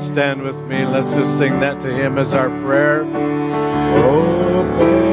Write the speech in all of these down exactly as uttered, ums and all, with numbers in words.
stand with me. Let's just sing that to Him as our prayer. Open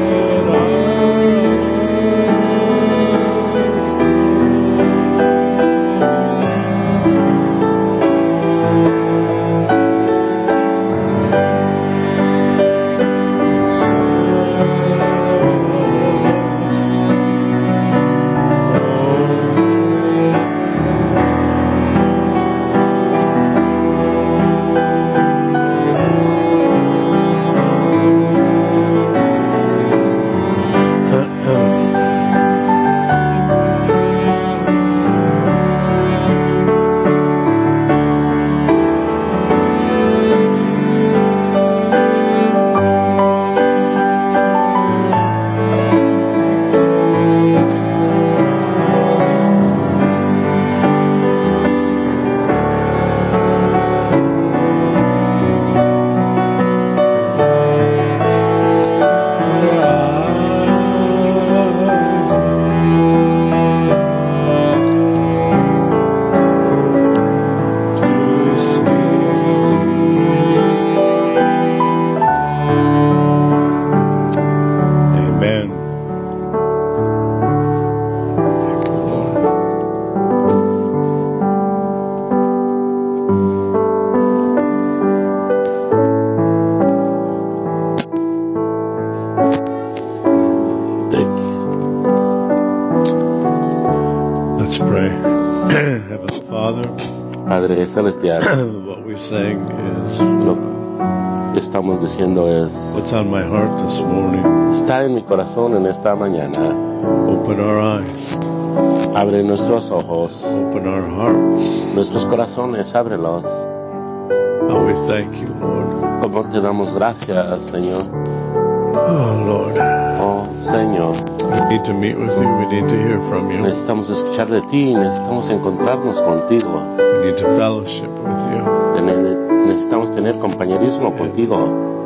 Celestial. What we sang is Lo que estamos diciendo es what's on my heart this morning. Está en mi corazón en esta mañana. Open our eyes. Abre nuestros ojos. Open our hearts. Nuestros corazones, ábrelos. Oh, we thank you, Lord. Como te damos gracias, Señor. Oh, Lord. Oh, Señor. We need to meet with you. We need to hear from you. Necesitamos escuchar de ti. Necesitamos encontrarnos contigo. We need to fellowship with you. Tener, necesitamos tener compañerismo contigo.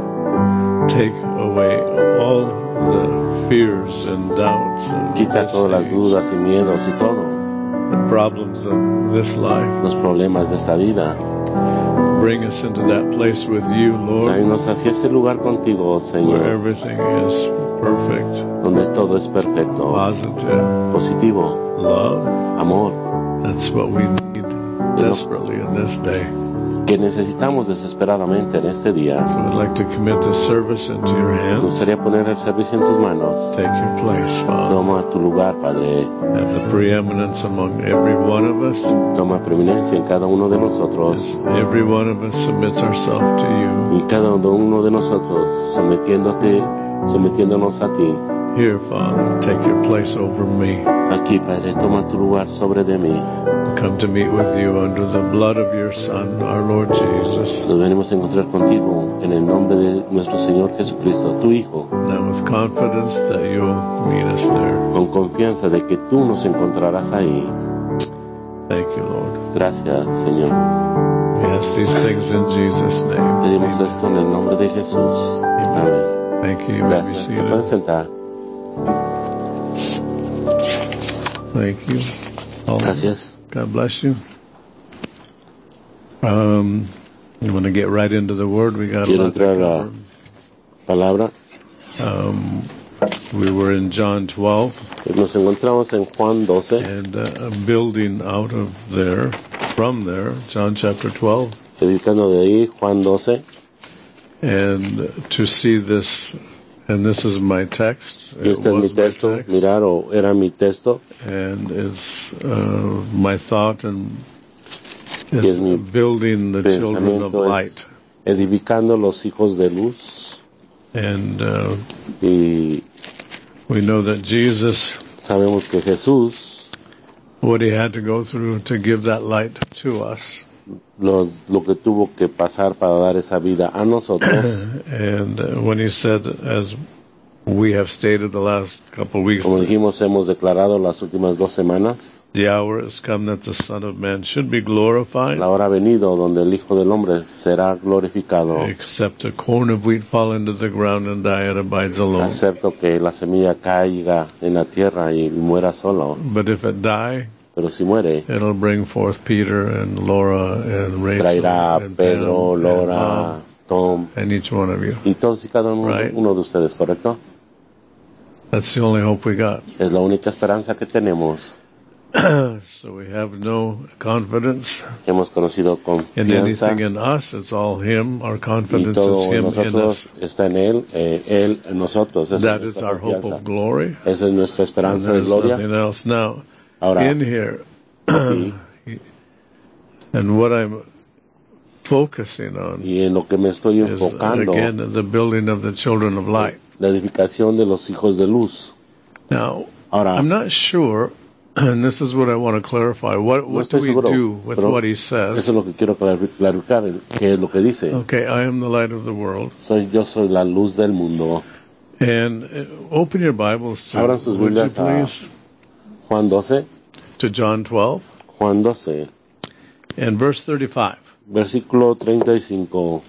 Take away all the fears and doubts. And Quita todas las dudas y miedos y todo. The problems of this life. Los problemas de esta vida. Bring us into that place with you, Lord. Tráenos hacia ese lugar contigo, Señor. Where everything is perfect. Donde todo es perfecto. Positive. Positivo. Love. Amor. That's what we need desperately in this day. Que necesitamos desesperadamente en este día. So I'd like to commit this service into your hands. Me gustaría poner el servicio en tus manos. Take your place, Father. Toma tu lugar, Padre. Have the preeminence among every one of us. Toma preeminencia en cada uno de nosotros. As every one of us submits ourselves to you. Y cada uno de nosotros sometiéndote, sometiéndonos a ti. Here, Father, take your place over me. Aquí, Padre, toma tu lugar sobre de mí. Come to meet with you under the blood of your Son, our Lord Jesus. Nos venimos a encontrar contigo en el nombre de nuestro Señor Jesucristo, tu Hijo. Now with confidence that you'll meet us there. Con confianza de que tú nos encontrarás ahí. Thank you, Lord. Gracias, Señor. We ask these things in Jesus' name. Pedimos esto en el nombre de Jesús. Amén. Thank you. You may be Gracias. Se seated. pueden sentar. Thank you. All Gracias. God bless you. Um, you want to get right into the Word? We got a Quiero lot to entrar a la cover. palabra. Um, we were in John twelve, Nos encontramos en Juan doce. and uh, building out of there, from there, John chapter twelve, Dedicando de ahí, Juan doce. and to see this, and this is my text. Y este es mi was my texto. text, Mirar, o era mi texto. and it's uh, my thought, and Y es it's mi building the children of pensamiento light. es edificando los hijos de luz. And uh, Y we know that Jesus, sabemos que Jesús, what he had to go through to give that light to us. lo, lo que tuvo que pasar para dar esa vida a nosotros. And uh, when he said, as we have stated the last couple of weeks, Como dijimos, hemos declarado las últimas dos semanas, the hour has come that the Son of Man should be glorified, la hora ha venido donde el Hijo del Hombre será glorificado, except a corn of wheat fall into the ground and die, it abides alone. excepto que la semilla caiga en la tierra y muera solo. But if it die, pero si muere, it'll bring forth Peter and Laura and Rachel traerá a and Pedro, Pam Laura, and Bob Tom, and each one of you. y todos y cada uno, Right. uno de ustedes, ¿correcto? That's the only hope we got. Es la única esperanza que tenemos. So we have no confidence Hemos conocido in confianza anything in us. It's all Him. Our y confidence is todo en Him in nosotros us. está en Él, eh, Él en nosotros. Esa That es is nuestra our hope confianza. of glory. Esa es nuestra And esperanza de there's gloria. nothing else. Now, Ahora, in here, aquí, and what I'm focusing on y en lo que me estoy is, enfocando, again, the building of the children of light. la edificación de los hijos de luz. Now, Ahora, I'm not sure, and this is what I want to clarify. What no what do estoy we seguro, do with pero what he eso says? es lo que quiero clar- clarificar, qué es lo que dice. Okay, I am the light of the world. Soy, yo soy la luz del mundo. And uh, open your Bibles to, Abran sus would you Biblias a please, Juan doce, to John twelve Juan doce, and verse thirty-five. versículo treinta y cinco.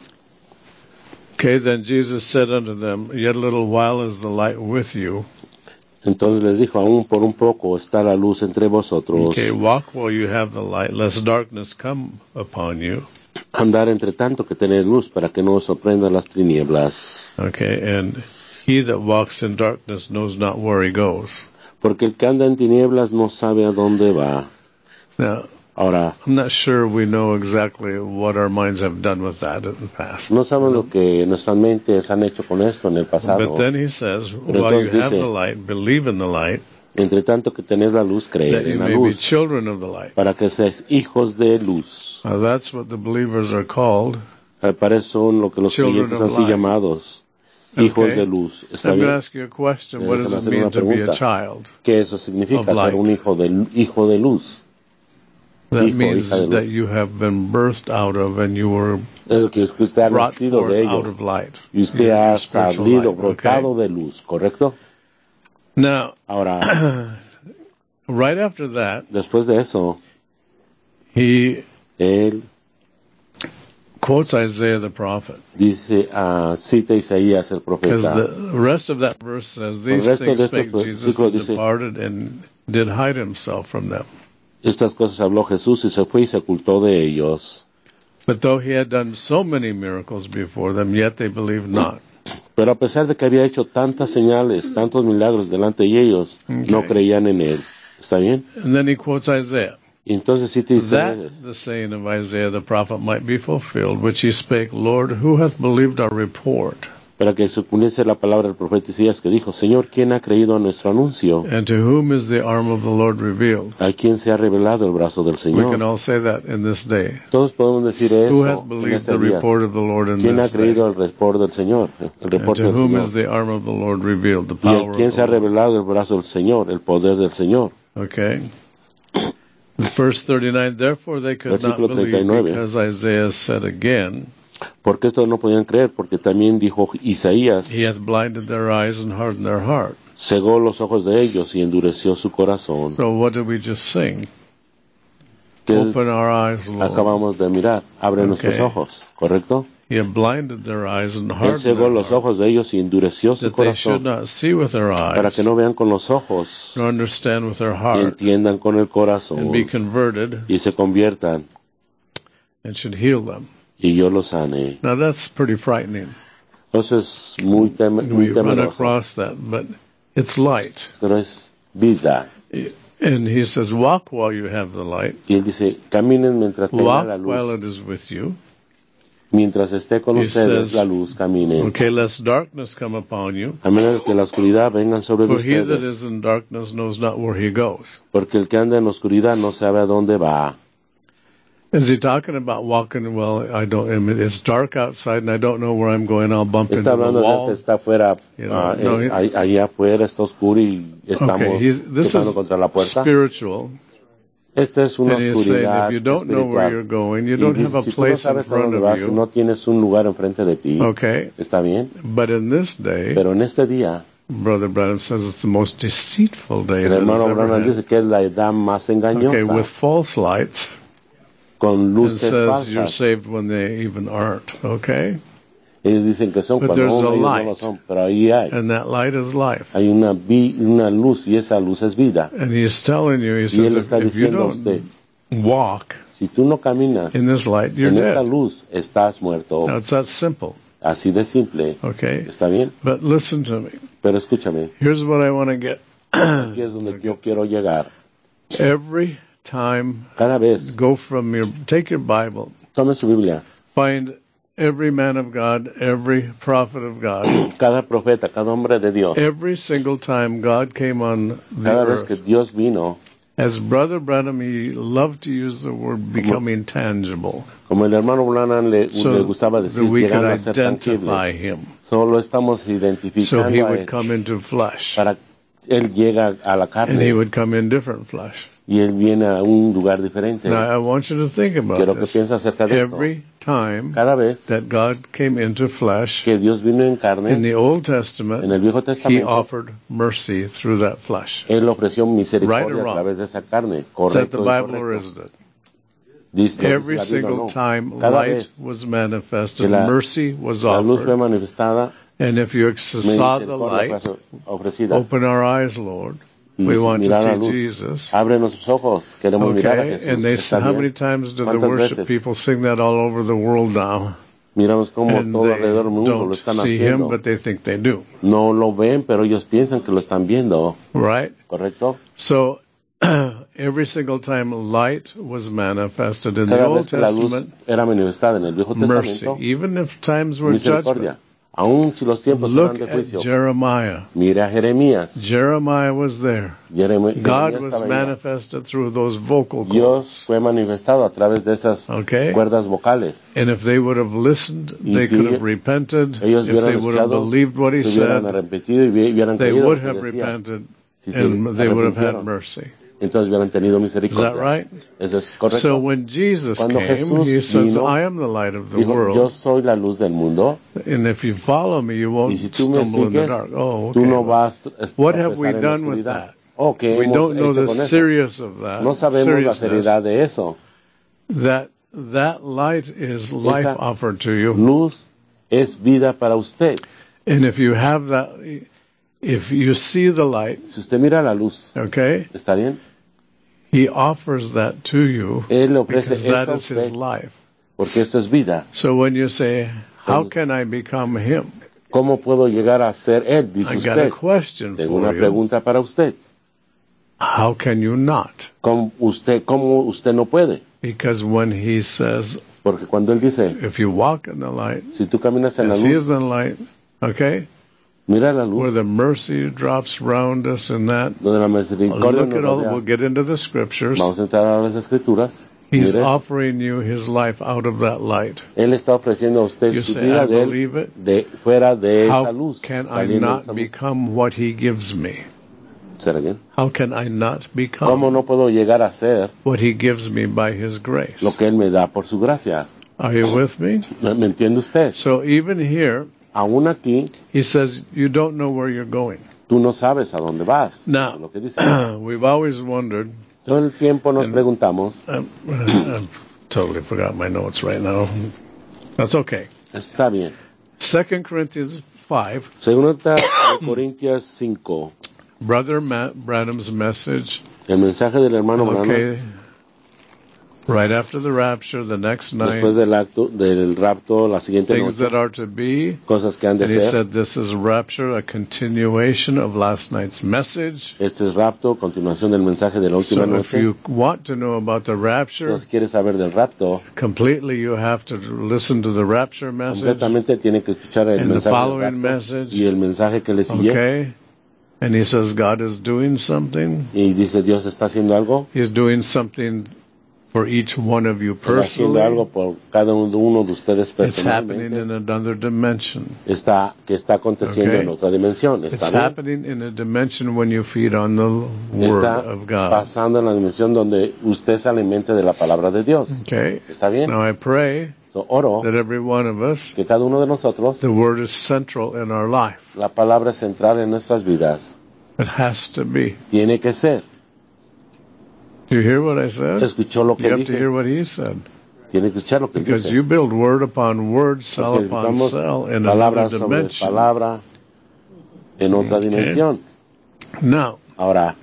Okay, then Jesus said unto them, Yet a little while is the light with you. Entonces les dijo, aún por un poco está la luz entre vosotros. Okay, walk while you have the light, lest darkness come upon you. Andar entre tanto que tenéis luz para que no os sorprendan las tinieblas. Okay, and he that walks in darkness knows not where he goes. Porque el que anda en tinieblas no sabe a dónde va. Now, Ahora, I'm not sure we know exactly what our minds have done with that in the past. no sabemos lo que nuestras mentes han hecho con esto en el pasado. But then he says, Pero while you entonces have dice, the light, believe in the light, Entre tanto que tenéis la luz, that creed you en la may be luz, children of the light. para que seáis hijos de luz. Now that's what the believers are called. Eh, Para eso son lo que los Children creyentes of han sido light. llamados, hijos Okay. de luz. ¿Está I'm going to bien? ask you a question. Eh, What does déjame it hacer mean una to be a pregunta. child? ¿Qué eso significa Of light. ser un hijo de, hijo de luz? That Hijo, means hija de luz. that you have been birthed out of and you were Es que usted ha brought nacido forth de out ello of light. y usted Your- ha your spiritual salido, light, brotado okay? de luz, ¿correcto? Now, Ahora, right after that, después de eso, he él quotes Isaiah the prophet. dice, ah, cita a Isaías el Because profeta. the rest of that verse says, These resto things de estos spake Jesus, versículos and dice- departed, and did hide himself from them. Estas cosas habló Jesús y se fue y se ocultó de ellos. But though he had done so many miracles before them, yet they believed not. Pero a pesar de que había hecho tantas señales, tantos milagros delante de ellos, Okay. no creían en él. ¿Está bien? And then he quotes Isaiah. Y entonces cita a That Isaías. the saying of Isaiah the prophet might be fulfilled, which he spake, Lord, who hath believed our report? Para que se cumpliese la palabra del profeta Isaías que dijo, Señor, ¿quién ha creído a nuestro anuncio? And to whom is the arm of the Lord revealed? ¿A quién se ha revelado el brazo del We can Señor? all say that in this day. Todos podemos decir Who eso hath en believed este the día. report of the Lord in ¿Quién ha this day? creído el reporte del Señor? El And reporte to del whom is Señor. the arm of the Lord revealed? The ¿Y a power quién of se ha the Lord. revelado el brazo del Señor? El poder del Señor. Okay. Verse thirty-nine, therefore they could not Versículo believe treinta y nueve. because Isaiah said again, Porque estos no podían creer, porque también dijo Isaías, He hath blinded their eyes and hardened their heart. cegó los ojos de ellos y endureció su corazón. So what did we just sing? Que Open our eyes, Lord. acabamos de mirar, abre Okay. nuestros ojos, ¿correcto? He had blinded their eyes and Él hardened cegó their los heart, ojos de ellos y endureció su that they should corazón, not see with their para eyes, que no vean con los ojos nor understand with their y heart, entiendan con el and be corazón converted, y se conviertan and should heal them. y yo los sane. Now that's pretty frightening. Eso es muy, tem We muy run temeroso, across that, but it's light. pero es vida. And he says, walk while you have the light. Y él dice, caminen mientras tengan Walk la while luz. it is with you. Mientras esté con He ustedes says, la luz, caminen. Okay, lest darkness come upon you. A menos que la oscuridad venga sobre For he that ustedes. is in darkness knows not where he goes. Porque el que anda en la oscuridad no sabe a dónde va. Is he talking about walking? Well, I don't. I mean, it's dark outside, and I don't know where I'm going. I'll bump into Está the hablando de que wall. está afuera, You know, ah, no, eh, he- ahí- allá afuera está oscuro y estamos Okay, he's, this tocando is contra la puerta. spiritual, Esta es una and he's saying oscuridad if you don't know where you're espiritual. going, you Y don't dice, have a si tú no place in sabes a front dónde of vas, si you. no tienes un lugar enfrente de ti, Okay, está bien. but in this day, Pero en este día, Brother Branham says it's the most deceitful day el that has hermano ever Branham had. dice que es la edad más Okay, engañosa, with false lights, con and luces says you're falsas. saved when they even aren't. Okay, Ellos dicen que son But cuando there's aún a ellos no light. lo son, pero ahí hay. And that light is life. Hay una, vi, una luz y esa luz es vida. And he's telling you, he Y says, él if, está if you diciendo a usted, don't walk si tú no caminas in this light, you're en esta dead. luz, estás muerto. Now, it's that simple, Así de simple. okay? ¿Está bien? But listen to me. Pero escúchame, Here's what I want to get. aquí es donde yo quiero llegar. Every time, Cada vez, go from your, take your Bible, tome su Biblia. find every man of God, every prophet of God. Cada profeta, cada hombre de Dios. Every single time God came on the Cada vez que earth, Dios vino, as Brother Branham, he loved to use the word becoming tangible, como el hermano Branham le, so le gustaba that decir, we could llegando a ser identify tangible. him. Solo estamos So identificando he a would él come into flesh, para él llega a la and he carne would come in different flesh. y él viene a un lugar diferente. Now, I want you to think about Quiero que this. piense acerca de esto. Every time Cada vez that God came into flesh, que Dios vino en in carne, the Old en Testament, el Viejo he Testamento, offered mercy through that flesh. él ofreció Right or misericordia a wrong? través de esa carne. Is that Correcto the y Bible or correcto. isn't it? Dice, lo Every dice la Biblia, single no. time Cada light vez was manifested, que la- mercy was la luz fue offered. manifestada, And if you saw the misericordia light, fue ofrecida. open our eyes, Lord. Y We want to mirar la see luz. Jesus. Abre nuestros ojos, queremos mirar a Okay, Jesús. and they ¿Está how bien? many times do the ¿Cuántas worship veces? people sing that all over the world now? Miramos cómo And todo they alrededor del mundo lo don't están see him, haciendo. but they think they do. No lo ven, pero ellos piensan que lo están viendo. Right? ¿Correcto? So every single time light was manifested in the Cada Old vez que la luz Testament, era manifestada en el Viejo mercy, Testamento, even if times were misericordia. judgment. Aún si los tiempos Look eran de at juicio. Jeremiah. Mira a Jeremías. Jeremiah was there. Jerem- God Jeremías was estaba ahí. manifested through those vocal Dios cords. fue manifestado a través de esas Okay? cuerdas vocales. And if they would have listened, Y they si could have repented. ellos If they hubieran would have escuchado, believed what he se hubieran said, arrepentido y hubieran they creído would lo que have decía. repented Si se and they would have had arrepintieron, mercy. entonces hubieran tenido Is that misericordia. right? Eso es correcto. So when Jesus Cuando came, Jesús he says, vino, I am the light of the Dijo, yo world. soy la luz del mundo. And if you follow me, you won't Y si tú me stumble in the sigues, dark. Oh, tú no okay. vas a What have we tropezar en la done with oscuridad. that? Oh, ¿qué We hemos don't know hecho the con eso? serious of that. No sabemos la seriousness. seriedad de eso. That that light is life Esa offered to you. Luz es vida para usted. And if you have that, if you see the light, Si usted mira la luz, okay, ¿está bien? he offers that to you Él le ofrece because eso that a is his usted, life. porque esto es vida. So when you say, how can I become him? ¿Cómo puedo llegar a ser Él? Dice I got a usted. question Tengo una for you. pregunta para usted. How can you not? ¿Cómo usted, cómo usted no puede? Because when he says, Porque cuando Él dice, if you walk in the light, si tú caminas en la as he luz, is in the light, okay, mira la where luz, the mercy drops round us and that, donde la misericordia look nos at all, rodea. we'll get into the scriptures. Vamos a entrar a las escrituras. He's Mire, offering you his life out of that light. Él está ofreciendo a usted You su say, vida I de, él, believe it. de fuera de esa How luz. can I saliendo de not esa luz. become what he gives me? ¿Será bien? How can I not ¿Cómo become no puedo llegar a ser what he gives me by his grace? lo que Él me da por su gracia? Are you with me? ¿Me, me entiende usted? So even here, Aún aquí, he says, you don't know where you're going. tú no sabes a dónde vas. Eso es Now, lo que dice. we've always wondered, Todo el tiempo nos And- preguntamos, um, I've totally forgot my notes right now. That's okay. está bien. Second Corinthians five, Segunda de Corintios cinco, Brother Matt Branham's message, el mensaje del hermano Branham, okay, right after the rapture, the next night, después del acto, del rapto, la siguiente things noche, that are to be. cosas que han de And he ser. said this is rapture, a continuation of last night's message. Este es rapto, continuación del mensaje de la última So if noche. you want to know about the rapture, Si quieres saber del rapto, completely you have to listen to the rapture message. completamente tiene que escuchar el And the mensaje del following rapto message. y el mensaje que le sigue. Okay? And he says God is doing something. Y dice, Dios está haciendo algo, He's doing something for each one of you está haciendo algo personally. por cada uno de ustedes It's happening personalmente. in another dimension. Está, que está aconteciendo Okay. en otra dimensión. It's Está bien. happening in a dimension when you feed on the Word Está of God. pasando en la dimensión donde usted se alimente de la palabra de Dios. Okay? ¿Está bien? Now I pray So, oro that every one of us, que cada uno de nosotros, the Word is central in our life. la palabra es central en nuestras vidas. It has to be. Tiene que ser. Do you hear what I said? ¿Escuchó lo You que have to hear dije? what he said. Tiene que escuchar lo que Because dice. you build word upon word, cell Porque upon vamos cell in palabra another sobre dimension. palabra en otra Okay. dimensión. Now, Ahora,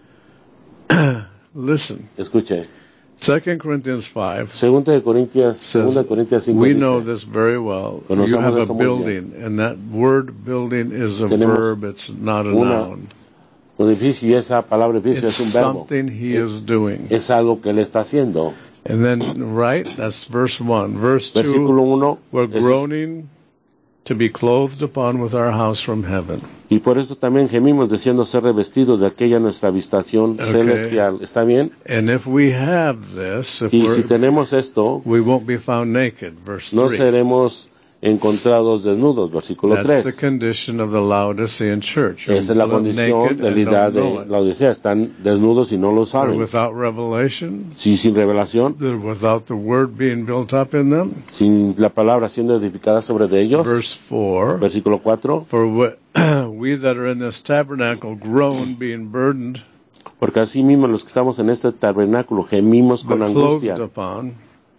listen. escuche. Second Corinthians five Segunda de Corintias, says, Segunda de Corintias cinco we dice, know this very well. You Conocemos have a esto muy building, and that word building is a Tenemos verb, it's not a una- noun. un edificio, y esa palabra edificio It's es un verbo. something he Es, is doing. es algo que él está haciendo. And then, right, that's verse one. Verse two, Versículo uno. we're es- groaning to be clothed upon with our house from heaven. Y por eso también gemimos deseando ser revestidos de aquella nuestra habitación Okay. celestial. ¿Está bien? And if we have this, if Y we're, si tenemos esto, we won't be found naked. Verse no three. seremos encontrados desnudos. Versículo That's the tres. condition of the Laodicean church. Esa es la You're condición naked de la and edad don't know de it. la Odisea. Están desnudos y no lo They're saben. without revelation. Si sin revelación, They're without the word being built up in them. sin la palabra siendo edificada sobre de ellos. Verse four. Versículo cuatro. For we, we that are in this tabernacle groan, being burdened, Porque así mismo los que estamos en este tabernáculo gemimos con but angustia. clothed upon.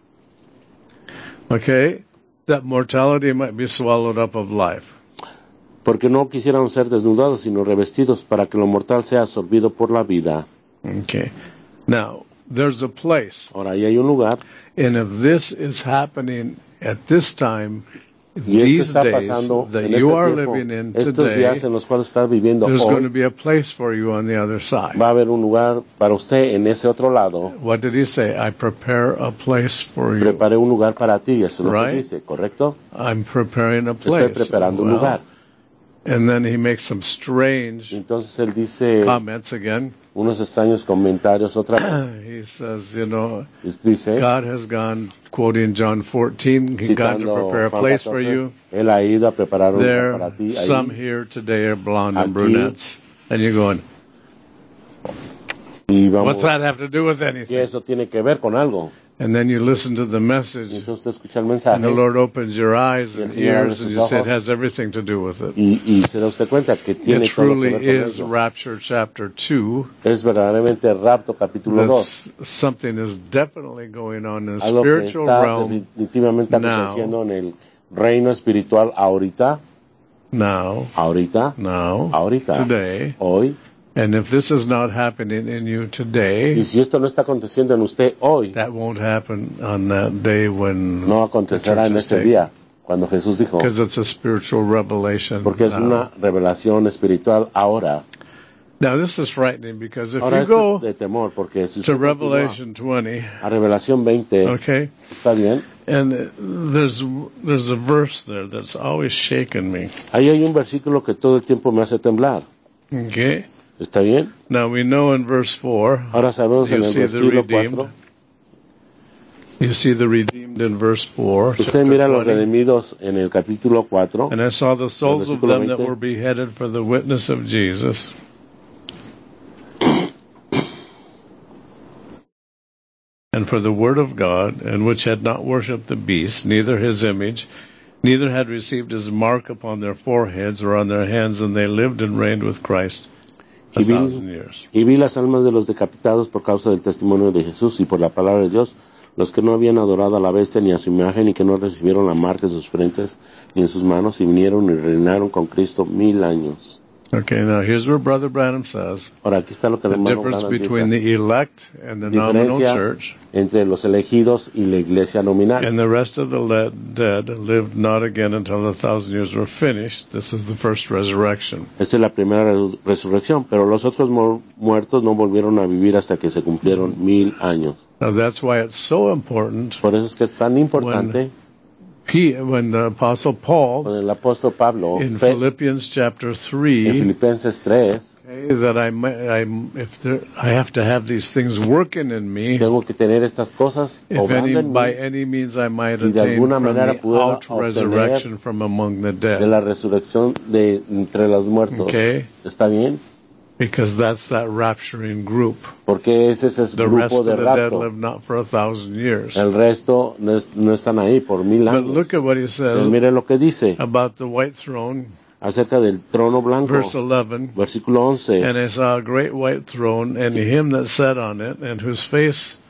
Okay? That mortality might be swallowed up of life. Porque no quisieran ser desnudados, sino revestidos para que lo mortal sea absorbido por la vida. Okay. Now, there's a place. Ahora, ahí hay un lugar, And if this is happening at this time, y esto these está days pasando that en you este are tiempo, living in estos today, días en los cuales estás viviendo there's going to hoy, be a place for you on the other side. va a haber un lugar para usted en ese otro lado. What did he say? I prepare a place for you. Preparé un lugar para ti, eso es lo Right. que dice, ¿correcto? I'm preparing a Estoy place. preparando un Well, lugar. and then he makes some strange Entonces él dice comments again. unos extraños comentarios otra vez. He says, you know, Dice, God has gone, quoting John fourteen, He gone to citando prepare a Juan place for catorce, you. él ha ido a preparar un lugar para There, ti. some Ahí, here today are blonde and Aquí. brunettes. And you're going, y vamos, what's that have to do with y anything? eso tiene que ver con algo. And then you listen to the Y message, entonces usted escucha el and mensaje the Lord opens your eyes Y el and Señor abre ears, and sus you say it ojos. has everything to do with it. y, y se da usted cuenta que tiene It todo lo que truly ver con is ello. Rapture chapter two. Es verdaderamente rapto capítulo dos. That's something is definitely going on in the Algo que spiritual está realm definitivamente now. aconteciendo en el reino espiritual ahorita, now, ahorita, now, ahorita, today. hoy. And if this is not happening in you Y today, si esto no está aconteciendo en usted hoy, that won't happen on that day when no acontecerá en este día, cuando Jesús dijo, because it's a spiritual revelation. porque es now. una revelación espiritual ahora. Now this is frightening because if Ahora you esto go es de temor, porque si to usted continúa Revelation twenty, a Revelación veinte, okay, ¿está bien? and there's there's a verse there that's always shaken me. Ahí hay un versículo que todo el tiempo me hace temblar. Okay. ¿Está bien? Now we know in verse four, Ahora sabemos you en el see the versículo redeemed. cuatro, You see the redeemed in verse four. usted chapter mira a los twenty. redimidos en el capítulo cuatro, And I saw the souls of versículo them that veinte. were beheaded for the witness of Jesus. And for the word of God, and which had not worshipped the beast, neither his image, neither had received his mark upon their foreheads or on their hands, and they lived and reigned with Christ a Y vi, thousand years. y vi las almas de los decapitados por causa del testimonio de Jesús y por la palabra de Dios, los que no habían adorado a la bestia ni a su imagen y que no recibieron la marca en sus frentes ni en sus manos y vinieron y reinaron con Cristo mil años. Okay, now here's where Brother Branham says Ahora aquí está lo que el the hermano difference Branham between dice, the elect and the nominal diferencia church. entre los elegidos y la iglesia nominal. And the rest of the le- dead lived not again until the thousand years were finished. This is the first resurrection. Esta es la primera re- resurrección, pero los otros mu- muertos no volvieron a vivir hasta que se cumplieron mil años. Now that's why it's so important Por eso es que es tan importante P- when the Apostle Paul con el apóstol Pablo in fe- Philippians chapter en three, Filipenses tres, okay, that I, mi- I, if there, I have to have these things working in me, tengo que tener estas cosas if obrando any, en by mí, any means I might si de attain alguna from manera the pueda out resurrection from among the de dead. la resurrección de entre los muertos. Okay? ¿Está bien? Because that's that rapturing group. Porque ese es el The rest grupo of de the dead rapto. live not for a thousand years. El resto no, es- no están ahí por mil But años. look at what he Pero says mire lo que dice about the white throne, acerca del trono blanco, verse eleven. versículo once. And I saw a great white throne, and him that sat on it, and whose face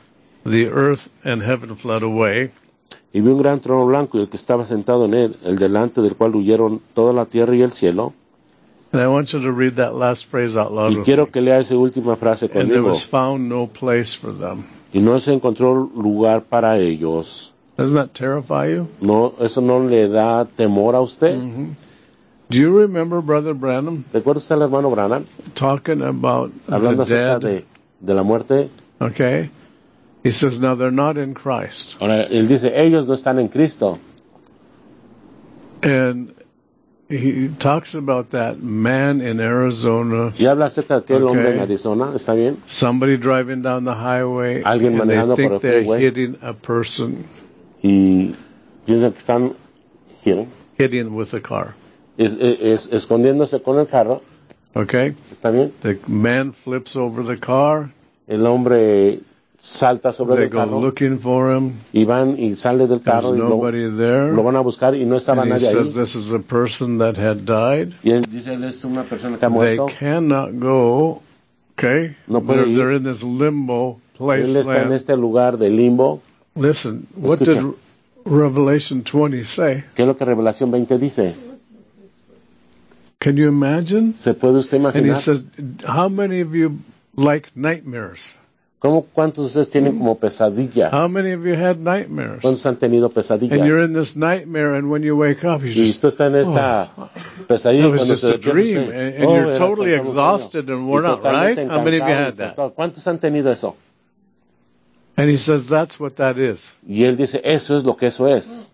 the earth and heaven fled away. Y vi un gran trono blanco y el que estaba sentado en él, el delante del cual huyeron toda la tierra y el cielo. And I want you to read that last phrase out loud Y with quiero me. que lea esa última frase And there conmigo. was found no place for them. Y no se encontró lugar para ellos. Doesn't that terrify you? No, ¿eso no le da temor a usted? Mm-hmm. Do you remember Brother Branham ¿Recuerda usted al hermano Branham talking about hablando the acerca dead? de, de la muerte? Okay. He says, now they're not in Christ. Ahora, él dice, ellos no están en Cristo. And he talks about that man in Arizona, Y habla acerca de aquel Okay. hombre en Arizona, ¿está bien? somebody driving down the highway, Alguien and they manejando por think el they're freeway. hitting a person, Y piensan que están ¿quién? hitting with a car. Es, es, es- escondiéndose con el carro, Okay? ¿está bien? The man flips over the car. El hombre salta sobre They el go carro looking for him. y van y sale del There's carro y lo, nobody there. lo van a buscar y no estaba And he nadie says ahí. this is a person that had died. Y él dice, él es una persona que ha They muerto. cannot go. Okay? No puede They're, ir. they're in this limbo place. Él está en land. este lugar de limbo. Listen, what Escucha. did Revelation twenty say? ¿Qué es lo que Revelación veinte dice? Can you imagine? ¿Se puede usted And he imaginar? says, how many of you like nightmares? ¿Cómo, ¿Cuántos de ustedes tienen como pesadillas? How many of you had nightmares? ¿Cuántos han tenido And you're pesadillas? in this nightmare, and when you wake up, you Y just, tú estás en esta pesadilla that was cuando just se a despierta dream, usted, and, and oh, you're era totally solo un sueño. exhausted and Y worn out, right? totalmente How many of you cansado had y that? todo. ¿Cuántos han tenido eso? And he says, that's what that is. Y él dice, eso es lo que eso es.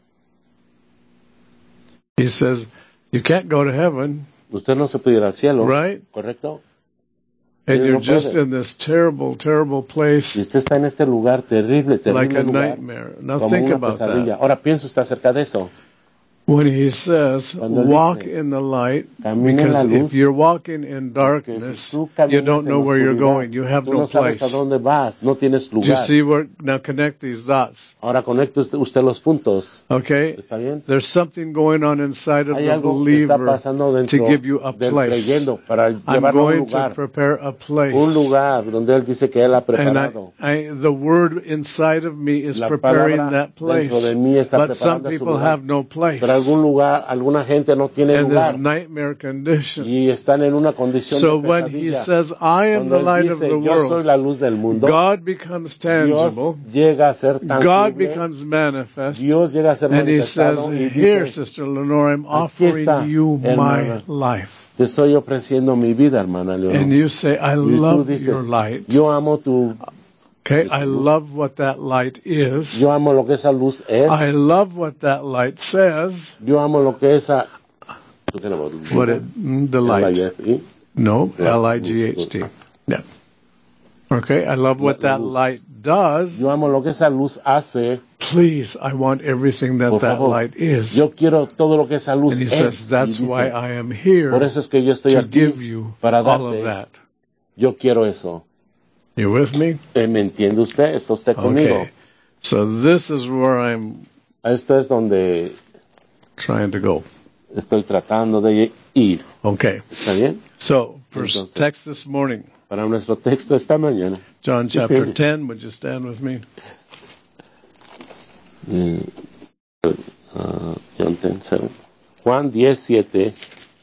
He says, you can't go to heaven, Usted no se puede ir al cielo, right? ¿correcto? And Sí, you're no just puede. in this terrible, terrible place, Y usted está en este lugar terrible, like terrible a lugar, nightmare. Now como think una about pesadilla. that. Ahora piensa usted acerca de eso. When he says, Cuando él walk dice, in the light, camina en la because luz, if you're walking in porque darkness, si tú you caminas don't en know la where you're oscuridad, going. You have tú no no sabes a place. dónde vas, no tienes Do you lugar. see where, now connect these dots, Ahora conecta usted, usted los puntos, okay? ¿está bien? There's something going on inside of Hay the algo que está believer pasando to dentro give you a del place. creyendo para I'm llevarlo a un going to lugar, prepare a place. un lugar donde él dice que él ha And preparado. I, I, the word inside of me is La preparing palabra that place. dentro de mí está But some preparando su people lugar. have no place. Pero algún lugar, alguna gente no tiene And lugar this nightmare condition. y están en una condición So de when he pesadilla. says, I am Cuando the él light of dice, the yo soy world, la luz del mundo, God becomes Dios tangible. llega a ser God tangible, becomes manifest. Dios llega a ser And he says, manifestado y here, dice, Sister Lenore, I'm Aquí está, offering you my hermana. life. te estoy ofreciendo mi vida, hermana And Leonor. you say, I Y tú love dices, your light. yo amo tu, Okay, I love what that light is. yo amo lo que esa luz es, I love what that light says. yo amo lo que esa, ¿tú qué le vas a What it, mm, the light. L I F E? No, La L I G H T. Yeah. Okay, I love what La- la that luz. light does. Yo amo lo que esa luz hace, Please, I want everything that por that favor. light is. Yo quiero todo lo que esa luz And he es. says, that's Y dice, why I am here por eso es que yo estoy to aquí give you para all of darte. that. Yo quiero eso. You with me? Eh, ¿Me entiende usted? ¿Está usted conmigo? Okay. So this is where I'm Esto es donde trying to go. estoy tratando de ir. Okay. ¿Está bien? So, for Entonces. text this morning, Para nuestro texto esta mañana. John chapter ten, would you stand with me? Mm, uh, John ten, seven. Juan diez, siete.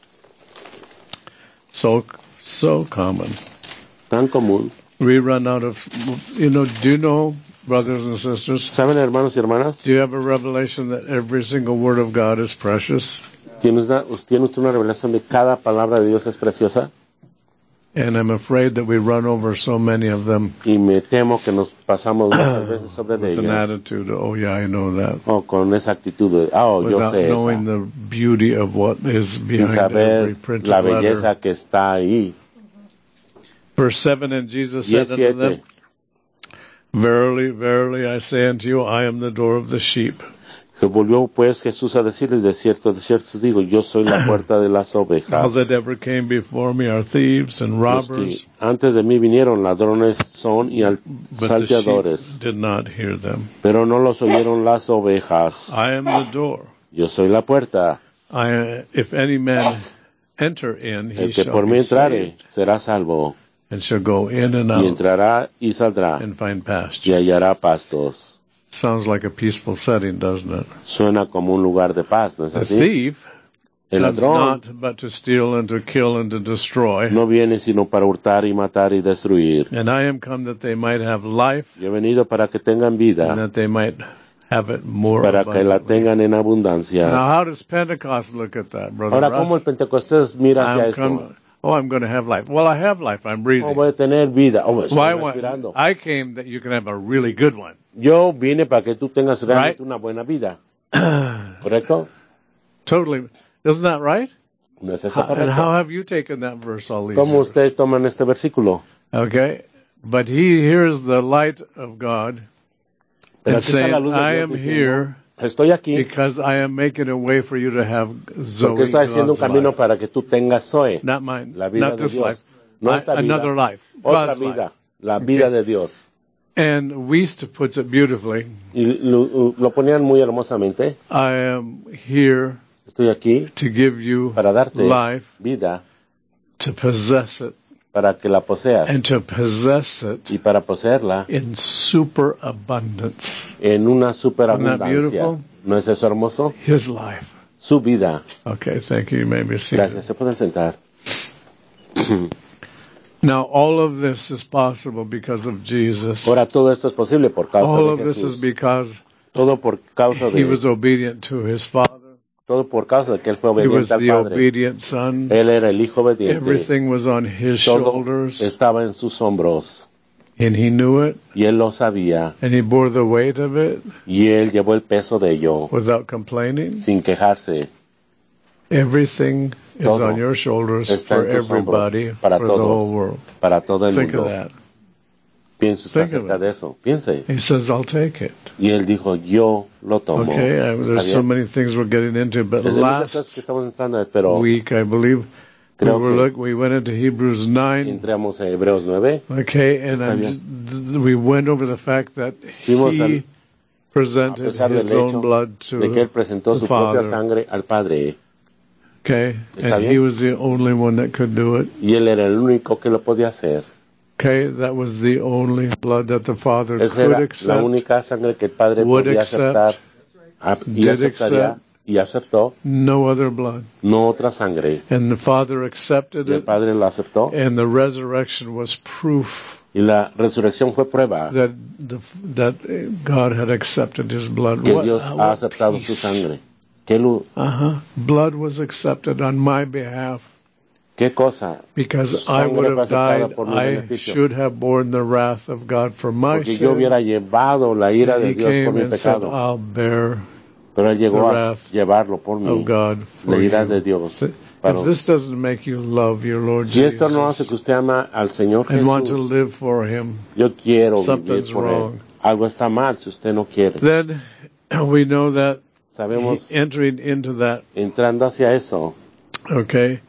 So, so common. Tan común. We run out of, you know, do you know, brothers and sisters, ¿Saben, hermanos y hermanas? do you have a revelation that every single word of God is precious? ¿Tiene usted, ¿Tiene usted una revelación de cada palabra de Dios es preciosa? And I'm afraid that we run over so many of them Y me temo que nos pasamos muchas veces sobre de with an ellas. attitude, oh yeah, I know that, O con esa actitud de, ah, oh, yo without sé knowing esa. the beauty of what is Sin behind saber every printed la letter. belleza que está ahí. Verse seven, and Jesus said unto them, diecisiete. Verily, verily, I say unto you, I am the door of the sheep. Que volvió pues Jesús a decirles, de cierto, de cierto digo, yo soy la puerta de las All ovejas. that ever came before me are thieves and Los robbers, que antes de mí vinieron ladrones son y al- but the salteadores, sheep did not hear them. pero no los oyeron las ovejas. I am the door. Yo soy la puerta. I, if any man enter in, he El que shall por mí be entrare saved, será salvo. and shall go in and y out entrará y saldrá and find y pasture. hallará pastos. Sounds like a peaceful setting, doesn't it? Suena como un lugar de paz, ¿no es The así? thief El comes ladrón not but to steal and to kill and to destroy. no viene sino para hurtar y matar y destruir. And I am come that they might have life, Yo he venido para que tengan and vida, that they might have it more para que la abundantly. tengan en abundancia. Now, how does Pentecost look at that, Brother Ahora, ¿cómo el Russ? Pentecostés mira hacia I'm esto? come, oh, I'm going to have life. Well, I have life. I'm Oh, breathing. voy a tener vida. Oh, estoy Why? respirando. I came that you can have a really good one. Yo vine para que tú tengas realmente Right? una buena vida. ¿Correcto? Totally. Isn't that right? ¿No es eso How, and how correcto? have you taken that verse all these ¿Cómo years? ustedes toman este versículo? Okay. But he hears the light of God Pero and aquí está la saying, luz de I Dios am diciendo, here estoy aquí because I am making a way for you to have Zoe, porque estoy haciendo un God's camino life. para que tú tengas Zoe, Not mine, la vida not de this Dios. life. No I- esta vida, another life, otra God's vida, life. la vida Okay. de Dios. And Wiest puts it beautifully. Y lo, lo ponían muy hermosamente. I am here Estoy aquí to give you para darte life, vida, to possess it, para que la poseas and to possess it y para poseerla in superabundance. en una Isn't that superabundancia. beautiful? ¿No es eso hermoso? His life. Su vida. Okay, thank you. You may be seated. Gracias. Se pueden sentar. Now, all of this is possible because of Jesus. Ahora todo esto es posible por causa All de of this is Jesús. because Todo por causa he de was obedient to his Father. todo por causa de que él fue He was obediente al the Padre. obedient Son. Él era el hijo obediente. Everything was on his Todo shoulders, estaba en sus hombros and he knew it, y él lo sabía and he bore the weight of it y él llevó el peso de ello without complaining. sin quejarse. Everything is Todo on your shoulders está for en tus hombros, everybody, para for the todos. whole world. Para todo el Think of mundo. that. Piense usted Think of acerca it. de eso. Piense. He says, I'll take it. Y él dijo, yo lo tomo. Okay, uh, ¿Está there's so bien? many things we're getting into, but Es de muchas cosas que last estamos entrando, pero week, I believe, we creo were que look, we went into Hebrews nine. entramos en Hebreos nueve. Okay, and Está I'm bien. just, th- we went over the fact that Vimos he al- A presented pesar del his own hecho blood to de que él presentó the su propia Father. sangre al Padre. Okay, ¿Está and bien? he was the only one that could do it. Y él era el único que lo podía hacer. Okay, that was the only blood that the Father Esa could era la accept. única sangre que el Padre would podía accept, aceptar a- y did aceptaría accept. y aceptó, No other blood. no otra sangre. And the Father accepted Y el it, Padre lo aceptó and the resurrection was proof y la resurrección fue prueba that the, that God had accepted his blood. que What, Dios uh, ha what aceptado su peace. sangre. ¿Qué, lu- Uh-huh. Blood was accepted on my behalf qué cosa? because Su I sangre would fue have aceptada died. por mi I beneficio. should have borne the wrath of God for my Porque yo sin. hubiera llevado la ira And de he Dios por came mi and said, pecado. I'll bear Pero él llegó the a wrath llevarlo por mí. of God La for ira de you. Dios. So, Para- if this doesn't make you love your Lord Si esto no hace Jesus que usted ama al Señor and want to Jesús, live for Him, yo quiero vivir something's por wrong. Él. Algo está mal si usted no quiere. then we know that he, Sabemos, entering into that, entrando hacia eso, okay,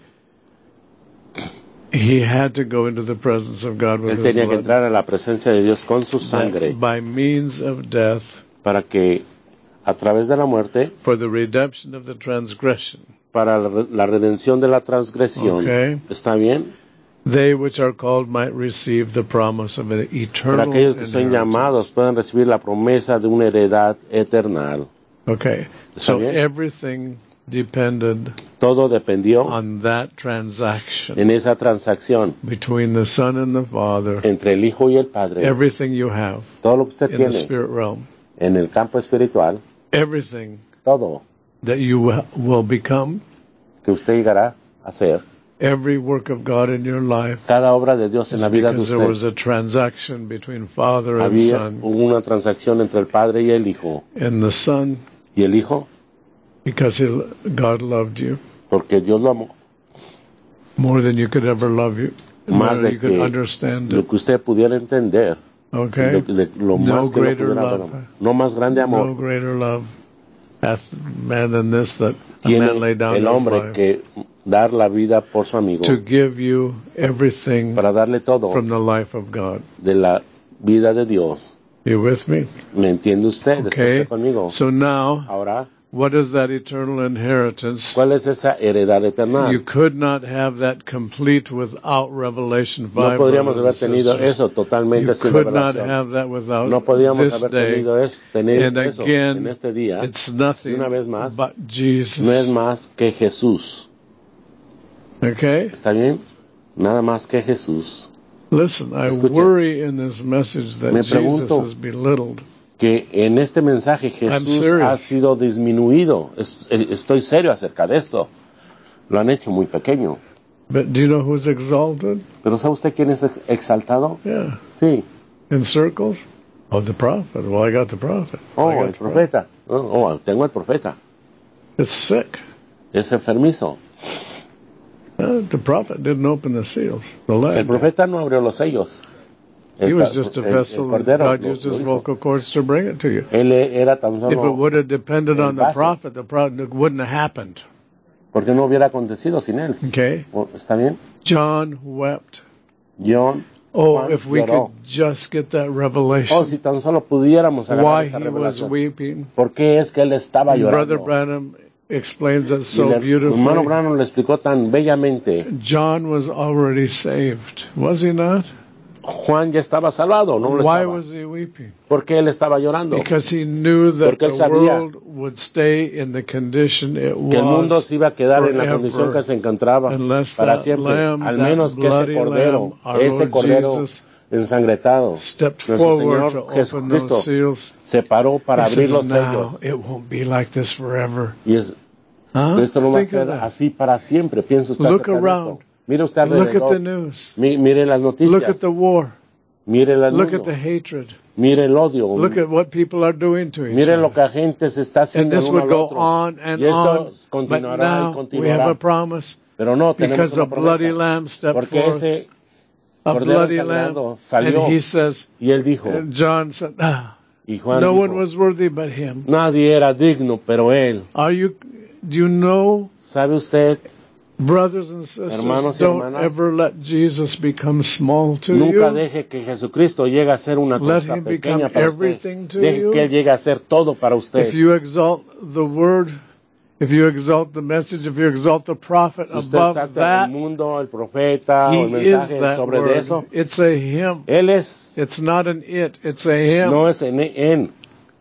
he had to go into the presence of God with él his tenía que blood. entrar a la presencia de Dios con su That sangre by means of death, para que a través de la muerte, for the redemption of the transgression, para la la redención de la transgresión, Okay. ¿está bien? they which are called might receive the promise of an Para eternal aquellos que son llamados inheritance. puedan recibir la promesa de una heredad eterna. Okay, ¿Está so bien? everything depended Todo dependió on that transaction en esa transacción between the Son and the Father. entre el Hijo y el Padre. Everything you have Todo lo que usted in the tiene spirit realm, en el campo espiritual, everything todo that you will- will become, que usted llegará a hacer, every work of God in your life, cada obra de Dios en is la vida de because there was usted, a transaction between Father and había Son, una transacción entre el Padre y el Hijo. and the Son Y el Hijo, because he, God loved you porque Dios lo amó more than you could ever love you, más more de you could que understand lo it. que usted pudiera entender, Okay, lo, de- lo no más que lo greater pudiera love, ver. No más grande no amor greater love hath man than this, that a tiene man lay down el his hombre life que dar la vida por su amigo, to give you everything para darle todo from the life of God. de la vida de Dios. You with me? ¿Me entiende usted? ¿Está Okay. usted conmigo? So now Ahora, What is that eternal inheritance? ¿Cuál es esa heredad eterna? You could not have that complete without Revelation No five. podríamos haber brothers and tenido sisters. eso totalmente You sin could not revelación. have that without No podíamos this haber day. tenido eso, tener And eso again, en este día. it's Y nothing una vez más, but Jesus. no es más que Jesús. Okay? ¿Está bien? Nada más que Jesús. Listen, I Escuche. worry in this message that Me Jesus pregunto is belittled. Que en este mensaje I'm Jesús serious. ha sido disminuido. Es- estoy serio acerca de esto. Lo han hecho muy pequeño. But do you know who's exalted? ¿Pero sabe usted quién es ex- exaltado? Yeah. Sí. In circles? Oh, the prophet. Well, I got the prophet. I Oh, got el the prophet. profeta. Oh, oh, tengo el profeta. It's sick. Es enfermizo. Uh, the prophet didn't open the seals. The El Lamb. profeta no abrió los sellos. El, He was pa- just a el- el vessel, and cordero God lo- used lo his hizo. vocal cords to bring it to you. Él era tan If it solo would have depended el on the vaso. prophet, the prophet it wouldn't have happened. porque no hubiera acontecido sin él. Okay? Oh, ¿está bien? John wept. John, Oh, Juan if we lloró. could just get that Oh, revelation. si tan solo pudiéramos agarrar Why esa he was revelación. weeping. ¿Por qué es que él estaba And Brother llorando? Branham explains it Y so el hermano beautifully. Branham lo explicó tan bellamente. John was already saved, was he not? Juan ya estaba salvado, no lo Why estaba. was he weeping? ¿Por qué él estaba llorando? Because he knew that Porque él the sabía world would stay in the condition it que el mundo was se iba a quedar en la condición que forever, se encontraba unless para that siempre, lamb, al that menos que ese bloody cordero, lamb, our ese Lord cordero Jesus, ensangretado, stepped nuestro forward to Señor open Jesucristo, those seals. se paró para He abrir says, los now sellos. it won't be like this forever. Y es, Huh? esto no va a Think of ser that. así para siempre. Piensa usted Look acerca de around. esto. Mire usted Look at the alrededor. news. Mi- Mire las Look at noticias. the war. Mire el Look at mundo. the hatred. Mire el odio. Look at what people are doing to each Mire lo other. que la gente se está And haciendo el this uno would al go otro. on and Y esto on. But continuará y now we have continuará. a promise Pero no, tenemos because una a bloody promesa. lamb stepped Porque forth. ese A cordero bloody ensangrentado lamb. salió. And he says, Y él dijo, and John said, ah, y Juan no dijo, one was worthy but him. nadie era digno, pero él. Are you, do you know, ¿Sabe usted? brothers and sisters, Hermanos y don't hermanas, ever let Jesus become small to Nunca you. deje que Jesucristo llegue a ser una Let cosa him pequeña become para usted. everything to Deje you. que Él llegue a ser todo para usted. If you exalt the word, if you exalt the message, if you exalt the prophet Si usted above salta that, el mundo, el profeta o el he is mensaje that sobre de word. eso, It's a him. Él es, It's not an it. It's a him. no es en, en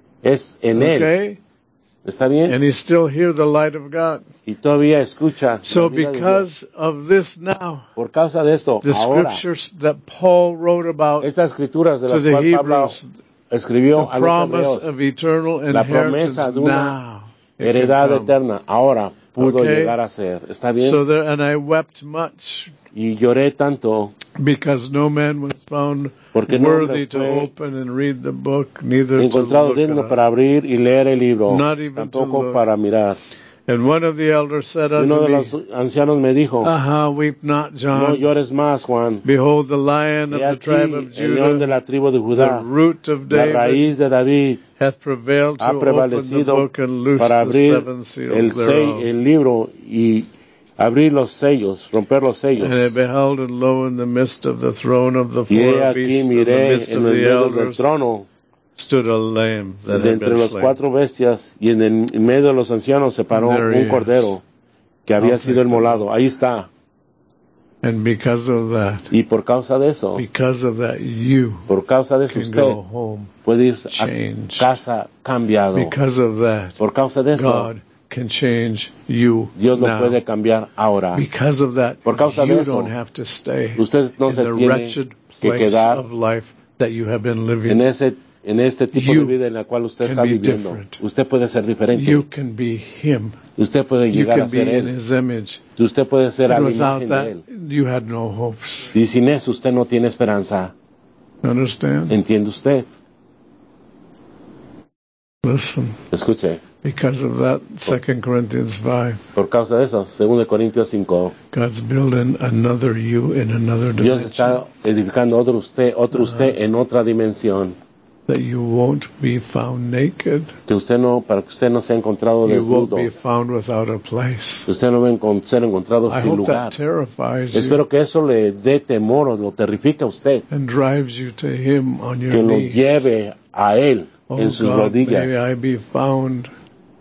es en Él. Okay? ¿Está bien? And he still hear the light of God. Y todavía escucha. So la vida de Dios. because of this now, Por causa de esto, the ahora, scriptures that Paul wrote about estas escrituras de to las the cuales Pablo Hebrews, escribió the a los promise hebreos, of eternal la inheritance promesa de una now. it can heredad come. eterna, ahora pudo Okay. llegar a ser. ¿Está bien? So there, and I wept much Y lloré tanto because no man was found porque no worthy hombre to fue open and read the book, neither to encontrado look it digno up. para abrir y leer el libro, Not even to tampoco look. para mirar. And one of the elders said Y uno unto de me, los ancianos me dijo, Aha, weep not, no John. llores más, Juan. Behold, the lion of He the aquí tribe of el león de Judah, la tribu de the Judá, root of la David, raíz de David, hath prevailed to ha open the prevalecido book and loose para the abrir seven el, seals sell- thereof. el libro y abrir los sellos, romper los sellos. And I beheld, and lo, in the midst of the throne of the Y he four aquí beasts, in the miré midst en of el the medio del elders, trono, stood a lamb that de had entre been los slain. cuatro bestias, y en el en medio de los ancianos se paró There he un cordero que había I'll sido take the inmolado. Ahí está. And because of that, Y por causa de eso, because of that, you por causa de eso can go usted home puede ir a changed. casa cambiado. Because of that, Por causa de eso, God can change you Dios lo now. puede cambiar ahora. Because of that, Por causa de you eso, don't have to stay Usted no in se the tiene wretched que place quedar of life that you have been en living. ese en este tipo You de vida en la cual usted can está be viviendo. different. Usted puede ser diferente. You can be Him. Usted puede You llegar a can ser be in Él. His image. Usted puede ser a And la without imagen de that, Él. you had no hopes. Y sin eso usted no tiene esperanza. Understand? ¿Entiende usted? Listen. Escuche. Because of that, Second Corinthians five, Por causa de eso, segundo de Corintios cinco, God's building another you in another Dios dimension. está edificando otro usted, otro usted en otra dimensión. That you won't be found naked. Que usted no, para que usted no sea encontrado You won't desnudo. be found without a place. Que usted no va a encon- ser encontrado I sin hope lugar. that terrifies you Espero que eso le dé temor o lo terrifique a usted. and drives you to Him on your Que lo knees. lleve a Él Oh en sus God, may I rodillas. be found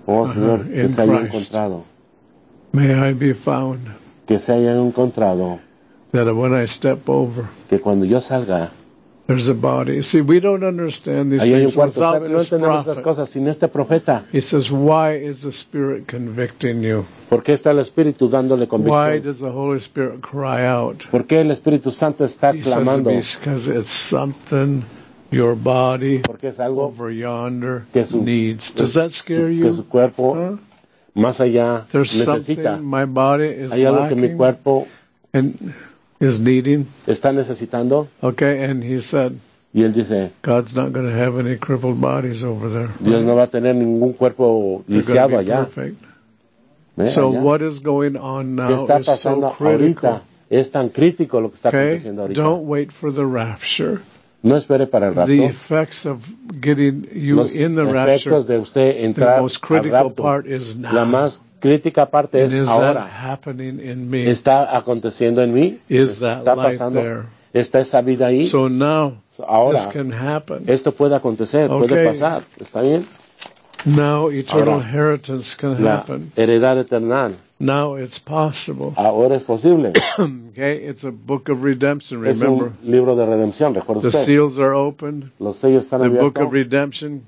Oh, Señor, uh-huh, que in se haya Christ. encontrado, May I be found que se haya encontrado, that when I step over, que cuando yo salga, there's a body. See, we don't understand these ahí hay un things cuarto. without ¿Sabe? No this entendemos estas prophet. cosas sin este profeta. He says, why is the Spirit convicting you? ¿Por qué está el Espíritu dándole Why convicción? does the Holy Spirit cry out? ¿Por qué el Espíritu Santo está He says clamando? because it's something your body Porque es algo over yonder que su, needs. Does that scare su, que su you? cuerpo Huh? más allá There's necesita. something my body is Hay algo que mi lacking cuerpo and is needing. está necesitando. Okay, and he said, Y él dice, God's not going to have any crippled bodies over there. Dios no va a tener ningún cuerpo They're lisiado going to be allá. perfect. ¿Ve? So Allá. what is going on ¿Qué now está is so pasando critical. ahorita? Es tan crítico lo que está Okay, aconteciendo ahorita. don't wait for the rapture. No espere para el The rapto. effects of getting you Los in the rapture, efectos de usted the entrar most al critical rapto. part is now. La más crítica parte And es is that ahora. happening in me? ¿Está aconteciendo en mí? Is that ¿Está life pasando? there? ¿Está esa vida ahí? So now Ahora, this can happen. esto puede acontecer, Okay. puede pasar. ¿Está bien? Now eternal Ahora, inheritance can La happen. heredad eterna. Now it's possible. Ahora es posible. Okay, it's a book of redemption. Es Remember, un libro de redención, recuerda the usted. seals are opened. Los sellos están The book of abiertos, redemption,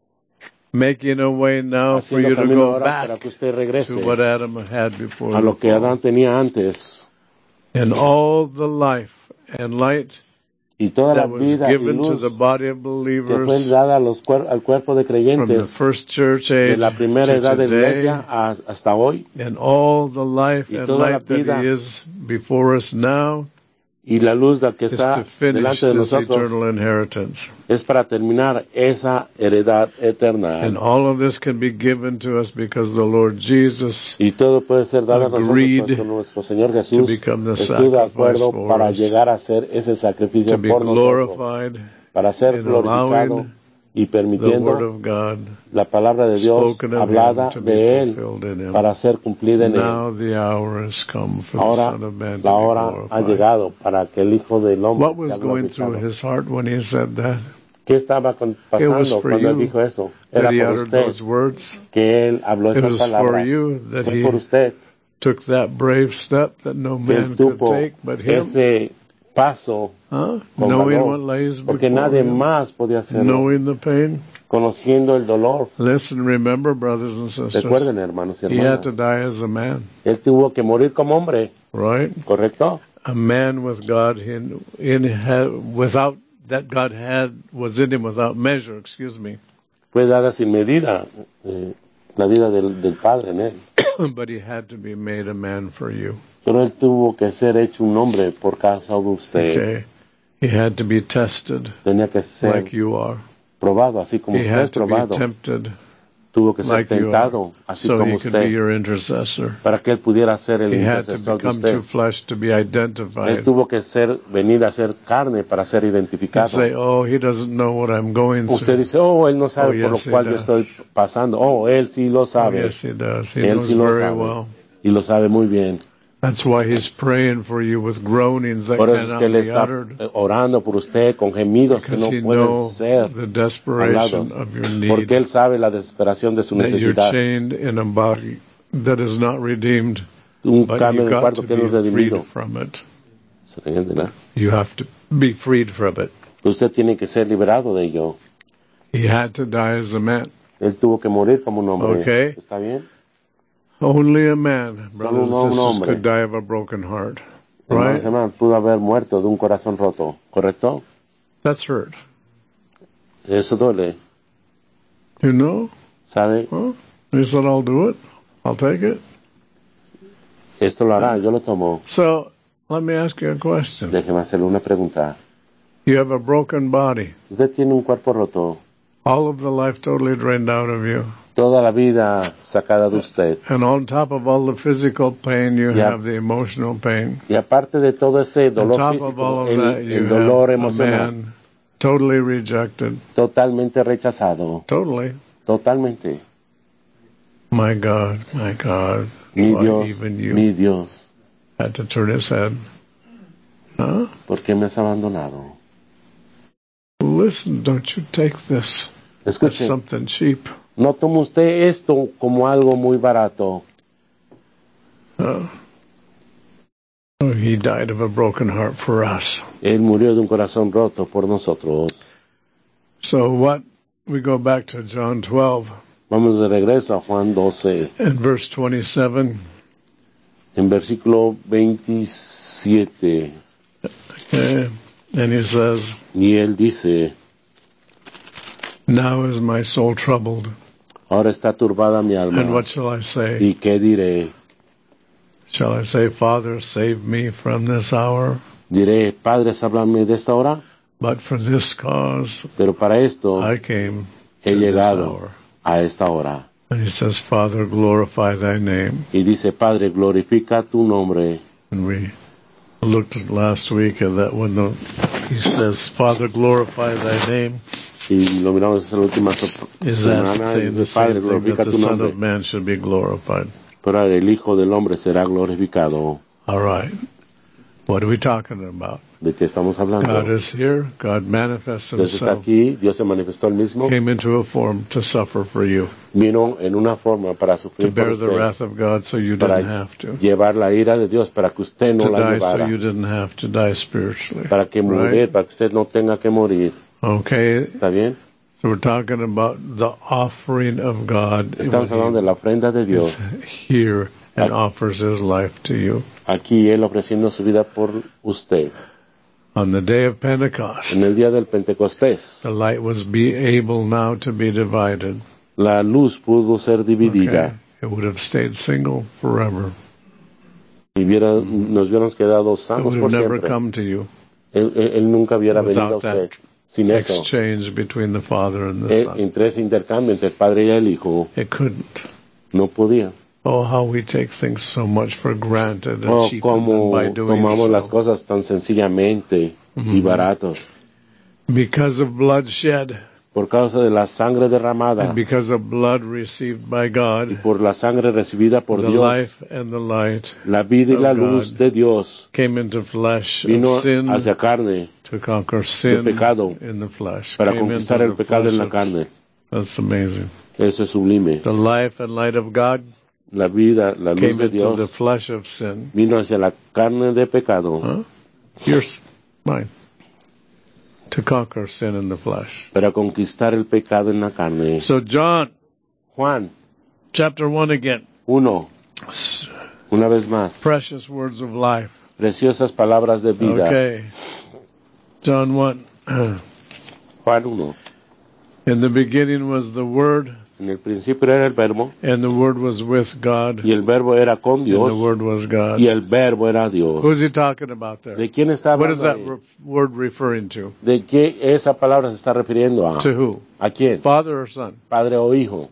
making a way now for haciendo you to camino go ahora para back que usted regrese to what Adam had before a the lo que fall. Adán tenía antes. And all the life and light Y toda la that was vida y given to luz the body of que fue believers dada a los cuer- al cuerpo de from the creyentes first church de age la primera to edad de la today, iglesia a- hasta hoy, and all the life y and toda la light that vida He is before us now, y la luz de que is está to finish delante de this nosotros eternal inheritance. es para terminar esa heredad eterna. And all of this can be given to us because the Lord Jesus Y todo puede ser dado a nosotros agreed porque nuestro Señor to Jesús become the estuvo de acuerdo sacrifice for para us, llegar a hacer ese sacrificio to be por nosotros, glorified para ser in glorificado allowing y the Word permitiendo of God la palabra de Dios spoken of hablada Him to be de Él fulfilled in Him. para ser cumplida en Él. Now the hour has come for the Ahora Son of Man to la be hora ha glorified. llegado para que el Hijo del Hombre What was sea going through glorificado. his heart when he said that? ¿Qué estaba con- It was pasando for cuando Él you dijo eso? Era that he por uttered usted those words. que Él habló It esas was for palabras. you that Fue he por usted took that brave step that no que Él man could tuvo take but him. ese paso Huh? con Knowing valor, what lays porque before nadie him. más podía hacerlo, Knowing the pain. conociendo el dolor. Listen, remember, brothers and sisters, Recuerden, hermanos y he had to hermanas, die as a man, Él tuvo que morir como hombre, right? ¿correcto? A man with God in, in had, without that God had was in him without measure. Excuse me, Fue dada sin medida eh, la vida del, del Padre en Él. but he had to be made a man for you. Pero Él tuvo que ser hecho un hombre por causa de usted. Okay, he had to be tested Tenía que ser like you are. probado, así como He usted es had to be probado. tempted Tuvo que ser like you are, tentado, así so como he could be usted, your intercessor. para que Él pudiera ser el He had to intercesor de become usted. to flesh to be Él identified. tuvo que ser, venir a ser carne para ser You identificado. say, "Oh, he doesn't know what I'm going Usted through." dice, oh, Él no sabe Oh, por lo yes, he cual yo does. estoy pasando. Oh, Él sí lo Oh, sabe. yes, he does. He Él knows sí lo very sabe. well. Y lo sabe muy bien. That's why he's praying for you with groanings that Por eso es cannot que Él be está uttered, orando por usted con gemidos que because no he pueden knows ser the desperation hablados. of your need, Porque Él sabe la desesperación de su that you're necesidad. chained in a body that is not redeemed, Un but cambio you en el got cuarto to que no es be freed redimido. from it. ¿Se entiende, no? You have to be freed from it. Usted tiene que ser liberado de ello. He had to die as a man. Él tuvo que morir como un hombre. Okay. ¿Está bien? Only a man, brothers un and sisters, hombre. could die of a broken heart. Hermanos, Right? hermanos, pudo haber muerto de un corazón roto. ¿Correcto? That's hurt. Eso duele. You know? ¿Sabe? Well, he said, I'll do it. I'll take it. Esto lo hará. Yo lo tomo. So, let me ask you a question. Déjeme hacerle una pregunta. You have a broken body. Usted tiene un cuerpo roto. All of the life totally drained out of you. Toda la vida sacada de usted. And on top of all the physical pain, you Yeah. have the emotional pain. Y aparte de todo ese On dolor top of all físico, of el, that, you el dolor have a emocional, man totally rejected. totalmente rechazado. Totally. Totalmente. My God, my God. Mi Why Dios, even you mi Dios, had to turn his head. Huh? ¿por qué me has abandonado? Listen, don't you take this as Escuche, something cheap. No tome usted esto como algo muy barato. Uh, oh, he died of a broken heart for us. Él murió de un corazón roto por nosotros. So what? We go back to John twelve. Vamos de regreso a Juan doce. In verse twenty-seven. En versículo veintisiete. Okay. And he says, y él dice, now is my soul troubled. Ahora está turbada mi alma. And what shall I say? ¿Y qué diré? Shall I say, Father, save me from this hour? Diré, Padre, sálvame de esta hora. But for this cause, pero para esto I came he to llegado this hour. a esta hora. And he says, Father, glorify thy name. Y dice, Padre, glorifica tu nombre. And we looked at last week at that when the, he says, Father, glorify thy name. Y lo miramos en la última Is semana. saying Dice, the same Padre, thing, glorifica that the tu Son nombre. of Man should be glorified. Pero ahora el Hijo del Hombre será glorificado. All right. What are we talking about? ¿De qué estamos hablando? God is here. God manifests Dios está himself. aquí. Dios se manifestó el mismo. Came into a form to suffer for you. Vino en una forma para To sufrir por bear the usted. wrath of God so you Para didn't have to. llevar la ira de Dios para que usted no To la die so llevara. you didn't have to die spiritually. Para que morir, Right? para que usted no tenga que morir. Okay. ¿Está bien? So we're talking about the offering of God. Estamos hablando de la ofrenda de Dios. Is here and offers his life to you. Aquí Él ofreciendo su vida por usted. On the day of Pentecost, En el día del Pentecostés, the light was be able now to be divided. la luz pudo ser dividida. Okay. It would have stayed single forever. Y hubiera, nos hubiéramos quedado It sanos would por have never siempre. come to you Él, él- él nunca hubiera venido a without usted that sin eso. exchange between the Father and the Él- Son. entre ese intercambio entre el Padre y el Hijo, It couldn't. no podía. Oh, how we take things so much for granted and Oh, cheapen them como by doing tomamos las so. cosas tan sencillamente y Mhm. baratos. Because of blood shed Por causa de la sangre derramada and because of blood received by y God, por la sangre recibida por the Dios, life and the light la vida y of la luz God de Dios came into flesh vino of sin hacia carne to conquer sin pecado in the flesh. para Came conquistar into el the pecado en la flesh of- carne. That's amazing. Eso es sublime. The life and light of God La vida, la luz came de into the Dios flesh of sin. vino hacia la carne de pecado Huh? Yours, mine. To conquer sin in the flesh. para conquistar el pecado en la carne. So John, Juan chapter one again. uno, una vez más, Precious words of life. preciosas palabras de vida. Okay. John one. Juan uno, In the beginning was the Word, en el principio era el verbo and the Word was with God, y el verbo era con and the Dios Word was God. y el verbo era Dios. Who's he talking about there? ¿De quién está What is that hablando? ahí? re- word referring to? ¿De qué esa palabra se está refiriendo a? To who? ¿A quién? Father or Son? Padre o hijo.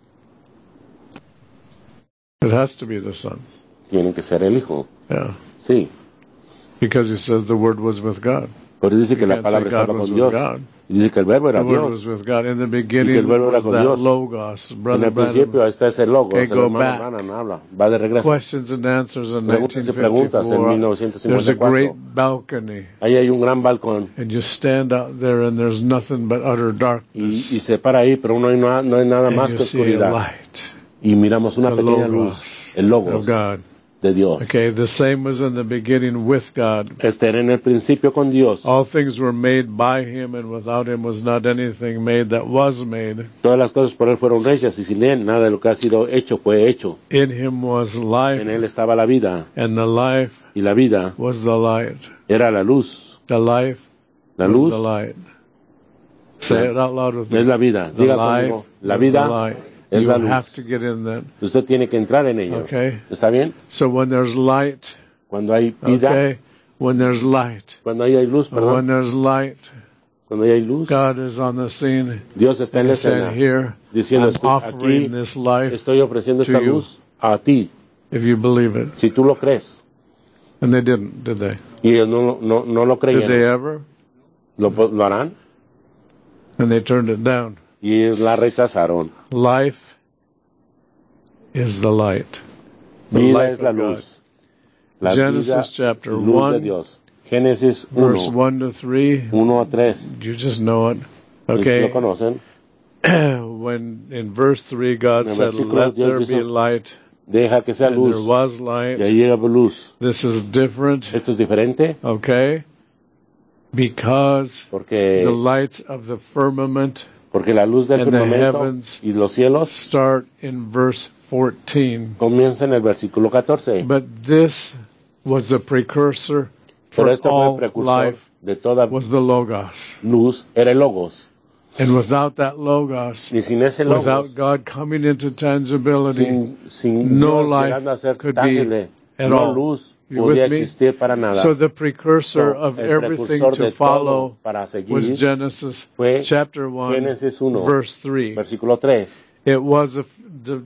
It has to be the Son. Tiene que ser el hijo. Yeah. Sí. Because he says the Word was with God. Pero dice You que la can't say palabra God estaba was con with Dios. God. Y dice que el verbo era The Word Dios. was with God. In the Y que beginning el verbo era was con that Dios. Logos. En Brother el principio Branham. está ese logo. Okay, el go hermano back. Branham habla. Va de regreso. Questions and answers in Preguntas y preguntas en nineteen mil fifty-four. novecientos There's a cincuenta y great cuatro. balcony. Ahí hay un gran balcón. And you stand out there and there's nothing but utter Y, darkness. y se para ahí, pero no hay, no, no hay nada And más you que see a oscuridad. light. Y miramos una The pequeña Logos luz. El logos of God. de Dios. Okay, the same was in the beginning with God. Este era en el principio con Dios. All things were made by him, and without him was not anything made that was made. Todas las cosas por él fueron hechas y sin él nada de lo que ha sido hecho fue hecho. In him was En life, él estaba la vida and the life y la vida was the light. era la luz. The life La was luz the light. Say La- it out loud with me. es la vida. The Diga life conmigo, la was the vida light. es You la luz. have to get in that. Usted tiene que entrar en ello. Okay. ¿Está bien? So when there's light, Cuando hay vida, okay, when there's light, cuando ahí hay luz, when perdón, there's light, cuando ahí hay luz, God is on the scene. Dios está en And la he's saying, escena here, diciendo, I'm estoy offering aquí, this life estoy ofreciendo to esta you. luz a ti, if you believe it. si tú lo crees. And they didn't, did they? Y ellos no, no, no lo Did they creyeron. ever? ¿Lo, lo harán? And they turned it down. Y ellos la rechazaron. Life is the light. The Vida life es la of God. luz. La Genesis vida chapter y luz de one, Dios. Génesis verse uno, one to three. uno a tres. You just know it. ¿Lo Okay. conocen? when in verse three God En el said, versículo "Let Dios there be dijo, light," deja que sea and there luz, was y light. ahí llega luz. This is different, Esto es diferente okay? Because the porque, lights of the firmament porque la luz del and the firmamento heavens y los cielos start in verse fourteen. comienza en el versículo catorce. But this was the precursor Pero for este fue el all precursor life, de toda was the Logos. luz, era el Logos. And without that Logos, Y sin ese Logos, without God coming into tangibility, sin, sin no Dios life llegando a ser could be tangible, at no all. luz You podía with me? existir para nada. So the precursor So, of el everything precursor to de follow todo para seguir was Genesis fue chapter one, Génesis uno, verse three. versículo tres. It was a, the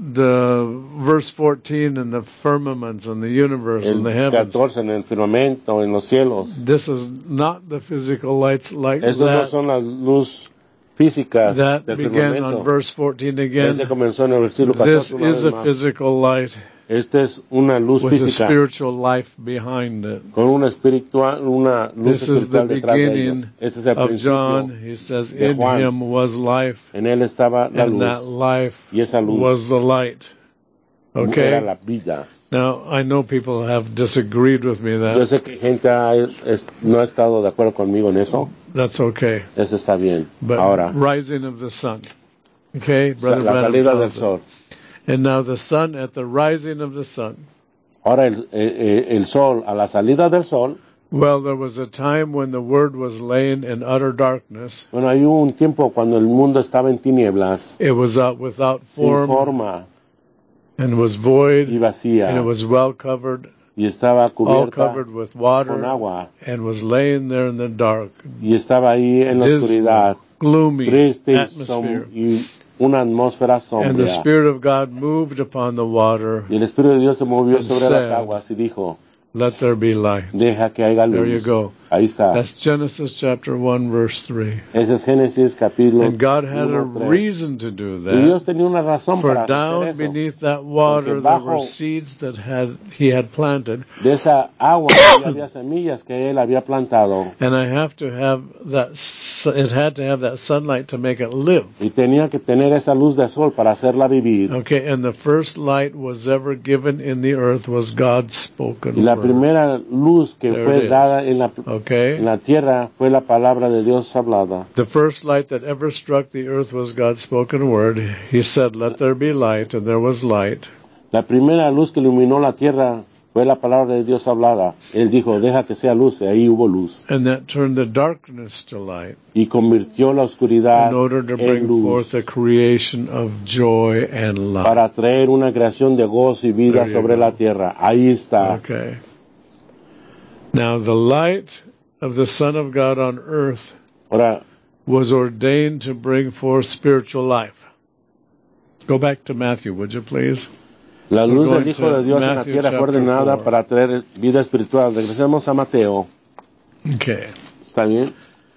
the verse fourteen and the firmaments and the universe El and the heavens. catorce en el firmamento, en los cielos. This is not the physical lights like Estos no that. son las luz físicas That del began firmamento. on verse fourteen Ese again. comenzó en el versículo This catorce una is vez a más. physical light Esta es una luz with a física spiritual life behind it. con una espiritual, una luz This is the espiritual detrás de ellos. beginning Este es el of principio. John. He says, de "In Juan. him was life, En él estaba la and that luz life y esa luz was the light." era Okay? la vida. Now, I know people have disagreed with me Yo that. sé que gente ha- es- no ha estado de acuerdo conmigo en eso. That's okay. Eso está bien. But Ahora, rising of the sun. Okay? sa- Brother la Branham salida del tells it. sol. And now the sun, at the rising of the sun. Ahora el, el, el sol, a la salida del sol, Well, there was a time when the word was laying in utter darkness. bueno, hay un tiempo cuando el mundo estaba en tinieblas, It was out without sin form forma and was void, y vacía, and it was well covered, y estaba all cubierta covered with con water, agua, and was laying there in the dark, y estaba ahí en la oscuridad, dismal, gloomy triste y, atmosphere. som- y una atmósfera And the sombría. Spirit of God moved upon the water. Y el Espíritu de Dios se movió And sobre las said, aguas y dijo, Let there be light. deja que haya There you luz. go. Ahí está. That's Genesis chapter one, verse three. Ese es Génesis capítulo And God had a uno, tres. reason to do Y Dios that. tenía una razón For para hacer down eso. beneath that water Porque there bajo- were seeds that had he had planted. De esa agua ya había semillas que él había plantado. And I have to have that, su- it had to have that sunlight to make it live. Y tenía que tener esa luz de sol para hacerla vivir. Okay, and the first light was ever given in the earth was God's spoken Y la word. primera luz que There it fue is. dada en la, Okay? en la tierra fue la palabra de Dios hablada. The first light that ever struck the earth was God's spoken word. He said, "Let there be light," and there was light. La primera luz que iluminó la tierra fue la palabra de Dios hablada. Él dijo, deja que sea luz, y ahí hubo luz. And that turned the darkness to light Y convirtió la oscuridad in order to en bring luz. forth a creation of joy and light. Para traer una creación de gozo y vida There you sobre go. la tierra. Ahí está. Okay. Now the light of the Son of God on earth Ahora, was ordained to bring forth spiritual life. Go back to Matthew, would you please? la We're luz going del Hijo to de Dios en la Matthew tierra fue chapter ordenada four. para traer vida espiritual. Regresemos a Mateo. Okay. ¿Está bien?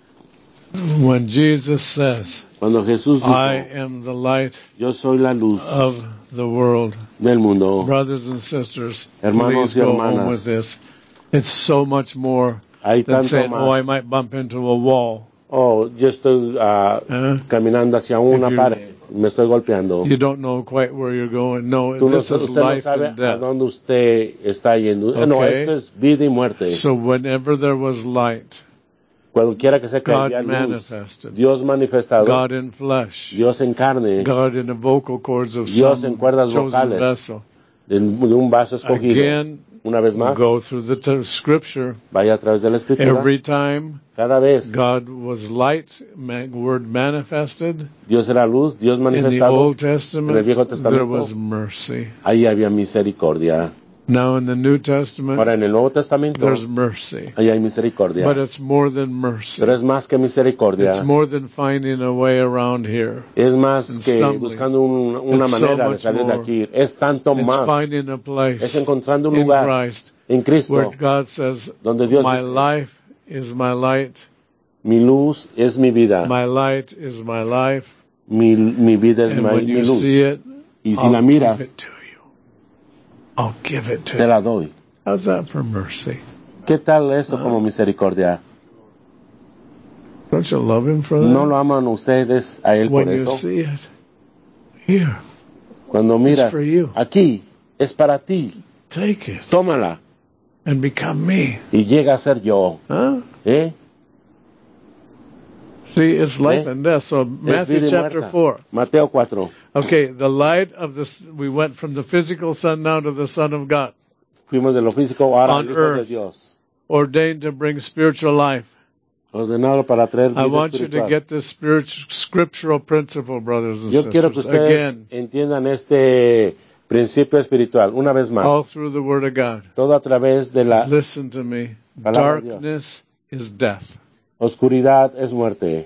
When Jesus says, Cuando Jesús "I dijo, am the light yo soy la luz of the world," del mundo. brothers and sisters, Hermanos please y go home hermanas. with this. It's so much more Hay than tanto saying, "Oh, I más. might bump into a wall." Oh, yo estoy ah, Huh? caminando hacia una If you- pared. Me estoy golpeando. You don't know quite where you're going. No, Tú no, this is usted no life sabe and a death. dónde usted está yendo. Eh, No, Okay. esto es vida y muerte. So whenever there was light, Cuando quiera que sea que God haya luz, manifested. Dios manifestado, God in flesh, Dios en carne, God in the vocal cords of Dios some en cuerdas chosen vocales. vessel. de de un vaso escogido. Again, Una vez más, go through the t- scripture. vaya a través de la escritura. Every time Cada vez God was light, ma- word manifested. Dios era luz, Dios In the manifestado. Old En el Testament, Viejo there Testamento. was mercy. Ahí había misericordia. Now in the New Testament, Ahora en el Nuevo Testamento, there's mercy. ahí hay misericordia. But it's more than mercy. Pero es más que misericordia. It's more than finding a way around here. Es más and que stumbling. buscando un- una It's so manera de much salir de more. aquí. Es tanto It's más. finding a Es place encontrando un in lugar Christ en Cristo where God says, donde Dios "My dice, life is my light. mi luz es mi vida. My light is my life." Mi, mi vida es And mi, when mi you luz. see it, Y si I'll la give miras, it to you. I'll give it to te you. la doy. How's that for mercy? ¿Qué tal eso Ah. como misericordia? Don't you love him for that? ¿No lo aman ustedes a él When por you eso? see it, here, Cuando miras, for you. aquí, es para ti, take it tómala and become me. y llega a ser yo. Huh? ¿Eh? See, it's life ¿Eh? and death. So Es Matthew vida y chapter muerte. four. Mateo cuatro. Okay, the light of this. We went from the physical sun now to the Son of God, Fuimos de lo físico ahora On al Hijo de earth. Dios. ordained to bring spiritual life. Ordenado para traer vida I want you to espiritual. get this spiritual, scriptural principle, brothers and Yo quiero que sisters. ustedes Again, entiendan este principio espiritual, una vez más. all through the Word of God. Todo a través de la Listen to me. Palabra de Dios. Darkness is death, oscuridad es muerte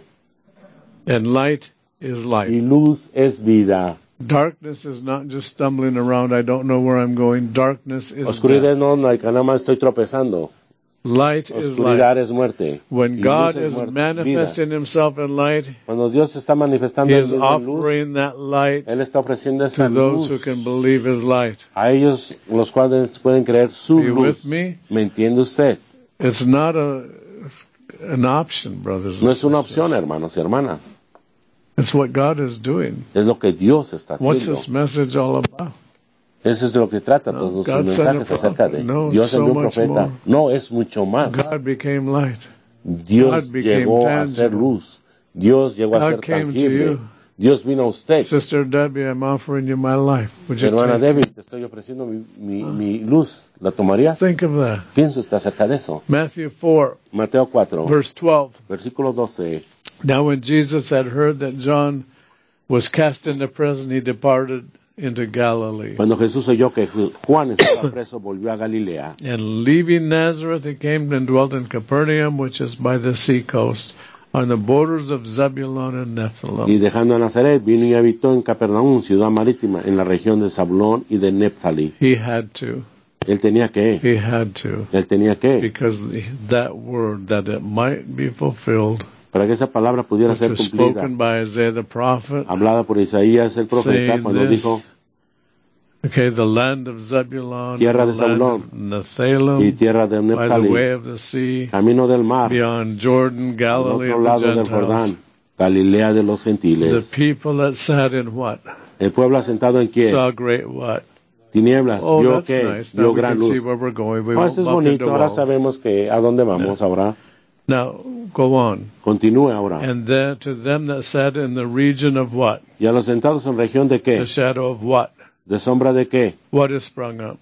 and light is y life. luz es vida. Darkness is not just stumbling around. I don't know where I'm going. Darkness is Oscuridad death. no, no hay que nada más estoy tropezando. Light is life. Oscuridad es muerte. When y God luz es is muerte, manifesting Himself in light, vida. Cuando Dios se está manifestando He en is luz, offering that light Él está ofreciendo esa to those luz who can believe His light. a ellos los cuales pueden creer su Are you luz. with me? ¿Me entiende usted? It's not a an option, brothers No and es una sisters. opción, hermanos y hermanas. It's what God is doing. Es lo que Dios está What's haciendo. this message all about? Eso es de lo que trata No, todos God sus sent a mensajes acerca de prophet. No, Dios so envió un much profeta. more. No, es mucho más. God became light. Dios God became llegó a ser tangible. luz. Dios llegó a God ser came to tangible. you. Dios vino a usted. Sister Debbie, I'm offering you my life. Would you Hermana take Debbie, it? te estoy ofreciendo mi, mi, mi luz. ¿La tomarías? Think of that. Pienso está acerca de eso. Matthew four, Mateo cuatro, verse twelve. versículo doce. Now when Jesus had heard that John was cast into prison, he departed into Galilee. Cuando Jesús oyó que Juan estaba preso, volvió a Galilea. And leaving Nazareth, he came and dwelt in Capernaum, which is by the sea coast, on the borders of Zebulun and Y Nephthalim. dejando a Nazaret, vino y habitó en Capernaum, ciudad marítima, en la región de Zabulón y de Neftali. He had to. Él tenía que, He had to. él tenía que, Because that word, that it might be fulfilled, para que esa palabra pudiera which ser was cumplida. spoken by Isaiah the prophet, Hablada por Isaías el profeta saying cuando this, dijo, okay, the land of Zebulun, Tierra the de land Zabulón of Nephthalim, y tierra de by the way Neftali, of the sea, camino del mar, beyond Jordan, al Galilee otro of the lado del Gentiles. Jordán, Galilea de los The gentiles. people that sat in what? El pueblo asentado en qué? Saw great what? Tinieblas, Oh, vio that's que, nice. Now vio we gran can luz. see where we're going. We Oh, won't esto es bump into bonito, ahora walls. sabemos que a dónde vamos ahora. Now, go on. Continúe ahora. And then to them that sat in the region of what? Y a los sentados en región de The qué? shadow of what? De sombra de qué? What is sprung up?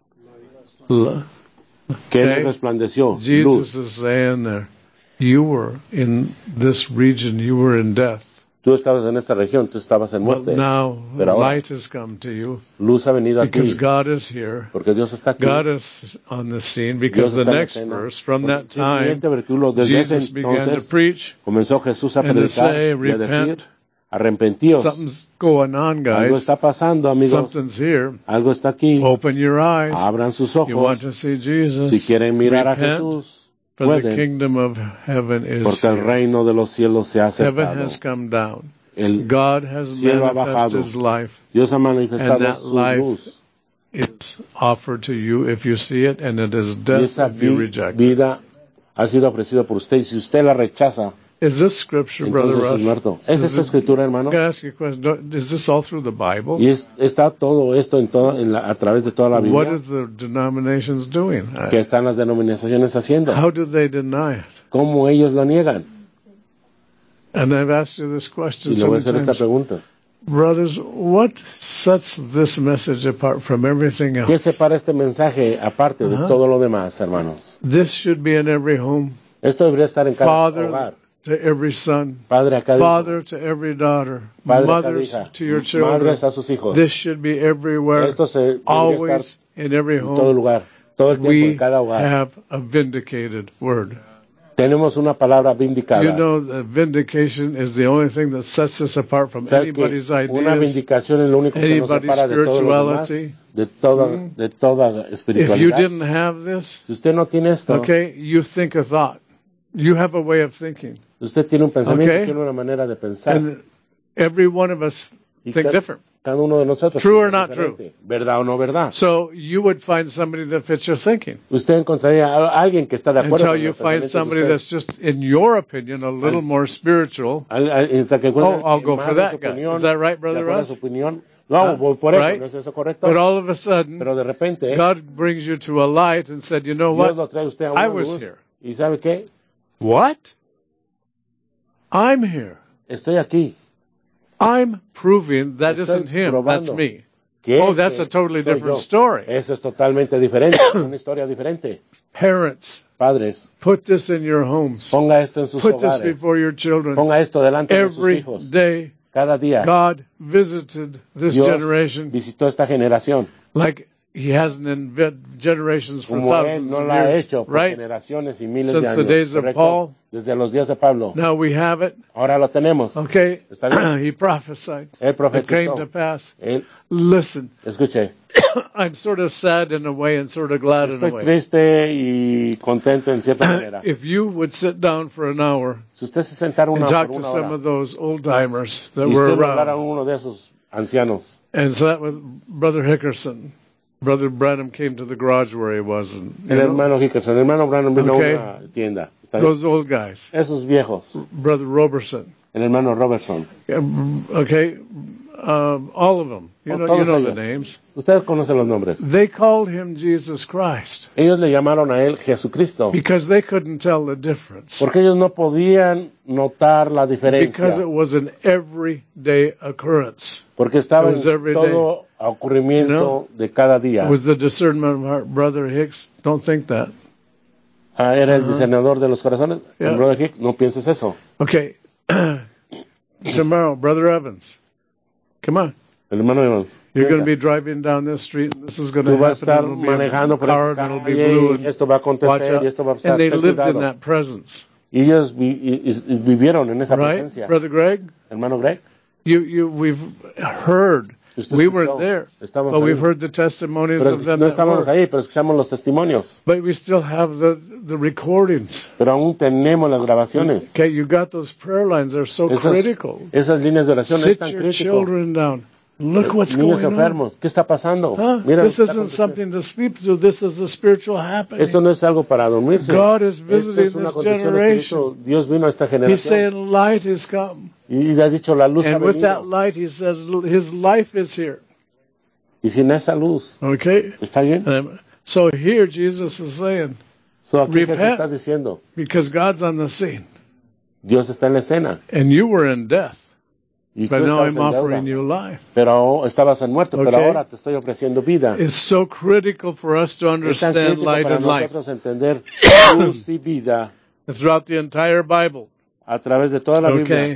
L- ¿Qué Okay. les resplandeció? Jesus Luz. is saying there, you were in this region, you were in death. Tú estabas en esta región, tú estabas en But muerte. now Pero ahora, light has come to you luz ha venido aquí. because God is here. Porque Dios está aquí. God is on the scene because Dios the está en la next escena. verse, from Porque that el time, siguiente versículo, desde ese Jesus began to entonces preach comenzó Jesús a and to predicar say, y a decir, repent. arrepentíos. Something's going on, Algo guys. está pasando, amigos. Something's here. Algo está aquí. Open your eyes. Abran sus You want ojos. to see Jesus? Si quieren mirar a Repent, Jesús, for the pueden, kingdom of heaven is porque el here. reino de los cielos se ha Heaven acercado. has come down. El God has cielo ha manifested bajado. His life. Dios ha manifestado And that su life luz. It's offered to you if you see it, and it is Y death esa if you vi- reject it. vida ha sido ofrecida por usted. Y si usted la rechaza, Is this scripture, Brother entonces es Russ? muerto. ¿Es Is esta it- escritura, hermano? I'm going to ask you a question. Don't- Is this all through the Bible? Y es- está todo esto en todo, en la- a través de toda la What Biblia. is the denominations doing? ¿Qué están las denominaciones haciendo? How do they deny it? ¿Cómo ellos lo niegan? And I've asked you this question Y le so voy a many hacer esta times. pregunta. Brothers, what sets this message apart from everything ¿Qué else? separa este mensaje aparte de Ajá. todo lo demás, hermanos? This should be in every home. Esto debería estar en cada Father hogar. to every son. Padre a cada hijo. Father to every daughter. Padre a cada Mothers hija. to your children. Madres a sus hijos. This should be everywhere. Esto se debería estar Always in every en todo home. lugar. Todo el tiempo, We en cada hogar. have a vindicated word. Tenemos una palabra vindicada. You know that vindication is the only thing that sets us apart from ¿Sabe que anybody's una ideas. vindicación es lo único que nos anybody's separa de todo lo demás, spirituality? de toda, Mm. de toda If you espiritualidad? didn't have this, Si usted no tiene esto, okay, you think a thought. You have a way of thinking. usted tiene un pensamiento, Okay. tiene una manera de pensar. And every one of us Y think ca- different. Cada uno de nosotros. True or piensa not diferente. ¿Verdad o no verdad? So you would find somebody that fits your thinking Usted encontraría a alguien que está de acuerdo until con you el find pensamiento somebody de usted. that's just, in your opinion, a little Al- more spiritual. Al- al- hasta que Oh, encuentre I'll que go más for de that su guy. opinión, Is that right, de Brother acuerdo a Russ? su opinión. No, Huh? voy por eso, Right? ¿no es eso correcto? But all of a sudden, Pero de repente, God brings you to a light and said, you know Dios what? lo trae a usted a I una was luz. here. ¿Y sabe qué? What? I'm here. Estoy aquí. I'm proving that Estoy isn't him, probando that's me. Que Oh, ese that's a totally soy different yo. story. Eso es totalmente diferente, una historia diferente. Parents, Padres, put this in your homes. ponga esto en sus Put this hogares. before your children. Ponga esto delante de sus Every hijos. day, Cada día, God visited this Dios generation visitó esta generación. like He hasn't in generations for Como thousands Él no of la ha years, hecho por right? generaciones y miles Since de the años. days of ¿correcto? Paul. Desde los días de Pablo. Now we have it. Ahora lo tenemos. Okay. ¿Está bien? He prophesied. Él It came profetizó. to pass. Él, Listen, escuche, I'm sort of sad in a way and sort of glad in a estoy way. triste y contento en cierta manera. If you would sit down for an hour Si usted se sentara una and talk por to una some hora of those old timers that y were usted le hablara a around uno de esos ancianos and sat with Brother Hickerson, Brother Branham came to the garage where he was, and you el know, hermano Hickerson, el hermano Branham vino Okay. a una tienda. ¿Está bien? those old guys, Esos viejos, Brother Roberson, el hermano Robertson. okay, um, all of them. You Oh, know, you todos know ellos. the names. Ustedes conocen los nombres. They called him Jesus Christ Ellos le llamaron a él Jesucristo because they couldn't tell the difference. porque ellos no podían notar la Because diferencia it was an everyday occurrence. porque estaba It was en every todo ocurrimiento You know? de cada día. It was the discernment of heart. Brother Hicks, don't think that. Ah, era el Uh-huh. discernidor de los corazones. Yeah. El brother Hick, no pienses eso. Okay. Tomorrow, Brother Evans, come on. El hermano Evans. You're going to piensa. be driving down this street, and this is going to Tú vas a happen. estar It'll be a manejando por car, esta and it'll be calle blue, y and esto va a watch acontecer out. y esto va a pasar. And they Ten lived in cuidado. that presence, Y ellos vi- y- y- y vivieron en esa right, presencia. Brother Greg? Hermano Greg, You, you, we've heard. usted We escuchó. weren't there, Estamos but ahí. we've heard the testimonies Pero of them no that estábamos were. ahí, pero escuchamos los testimonios. But we still have the the recordings. Pero aún tenemos las grabaciones. Okay, you got those prayer lines. They're so Esas, critical. esas líneas de oración es Sit tan your crítico. children down. Look what's Niños going on. enfermos, ¿qué está pasando? Huh? Mira, This lo que está isn't aconteciendo. something to sleep through. This is a spiritual happening. Esto no es algo para dormirse. God is Esto visiting es una this condición generation. espiritual. Dios vino a esta He's generación saying light is come. y le ha dicho la luz ha And with that venido. light, he says his life is here. Y sin esa luz, Okay? ¿está bien? Um, so here Jesus is saying, So aquí Jesús repent. está diciendo, because God's on the scene. Dios está en la escena. And you were in death, Y but tú now estás I'm en offering deuda. you life. Pero estabas en muerte, pero Okay. ahora te estoy ofreciendo vida. It's so critical for us to Es tan understand crítico light para and life. nosotros entender luz y vida Throughout the entire Bible. a través de toda la Biblia. Okay?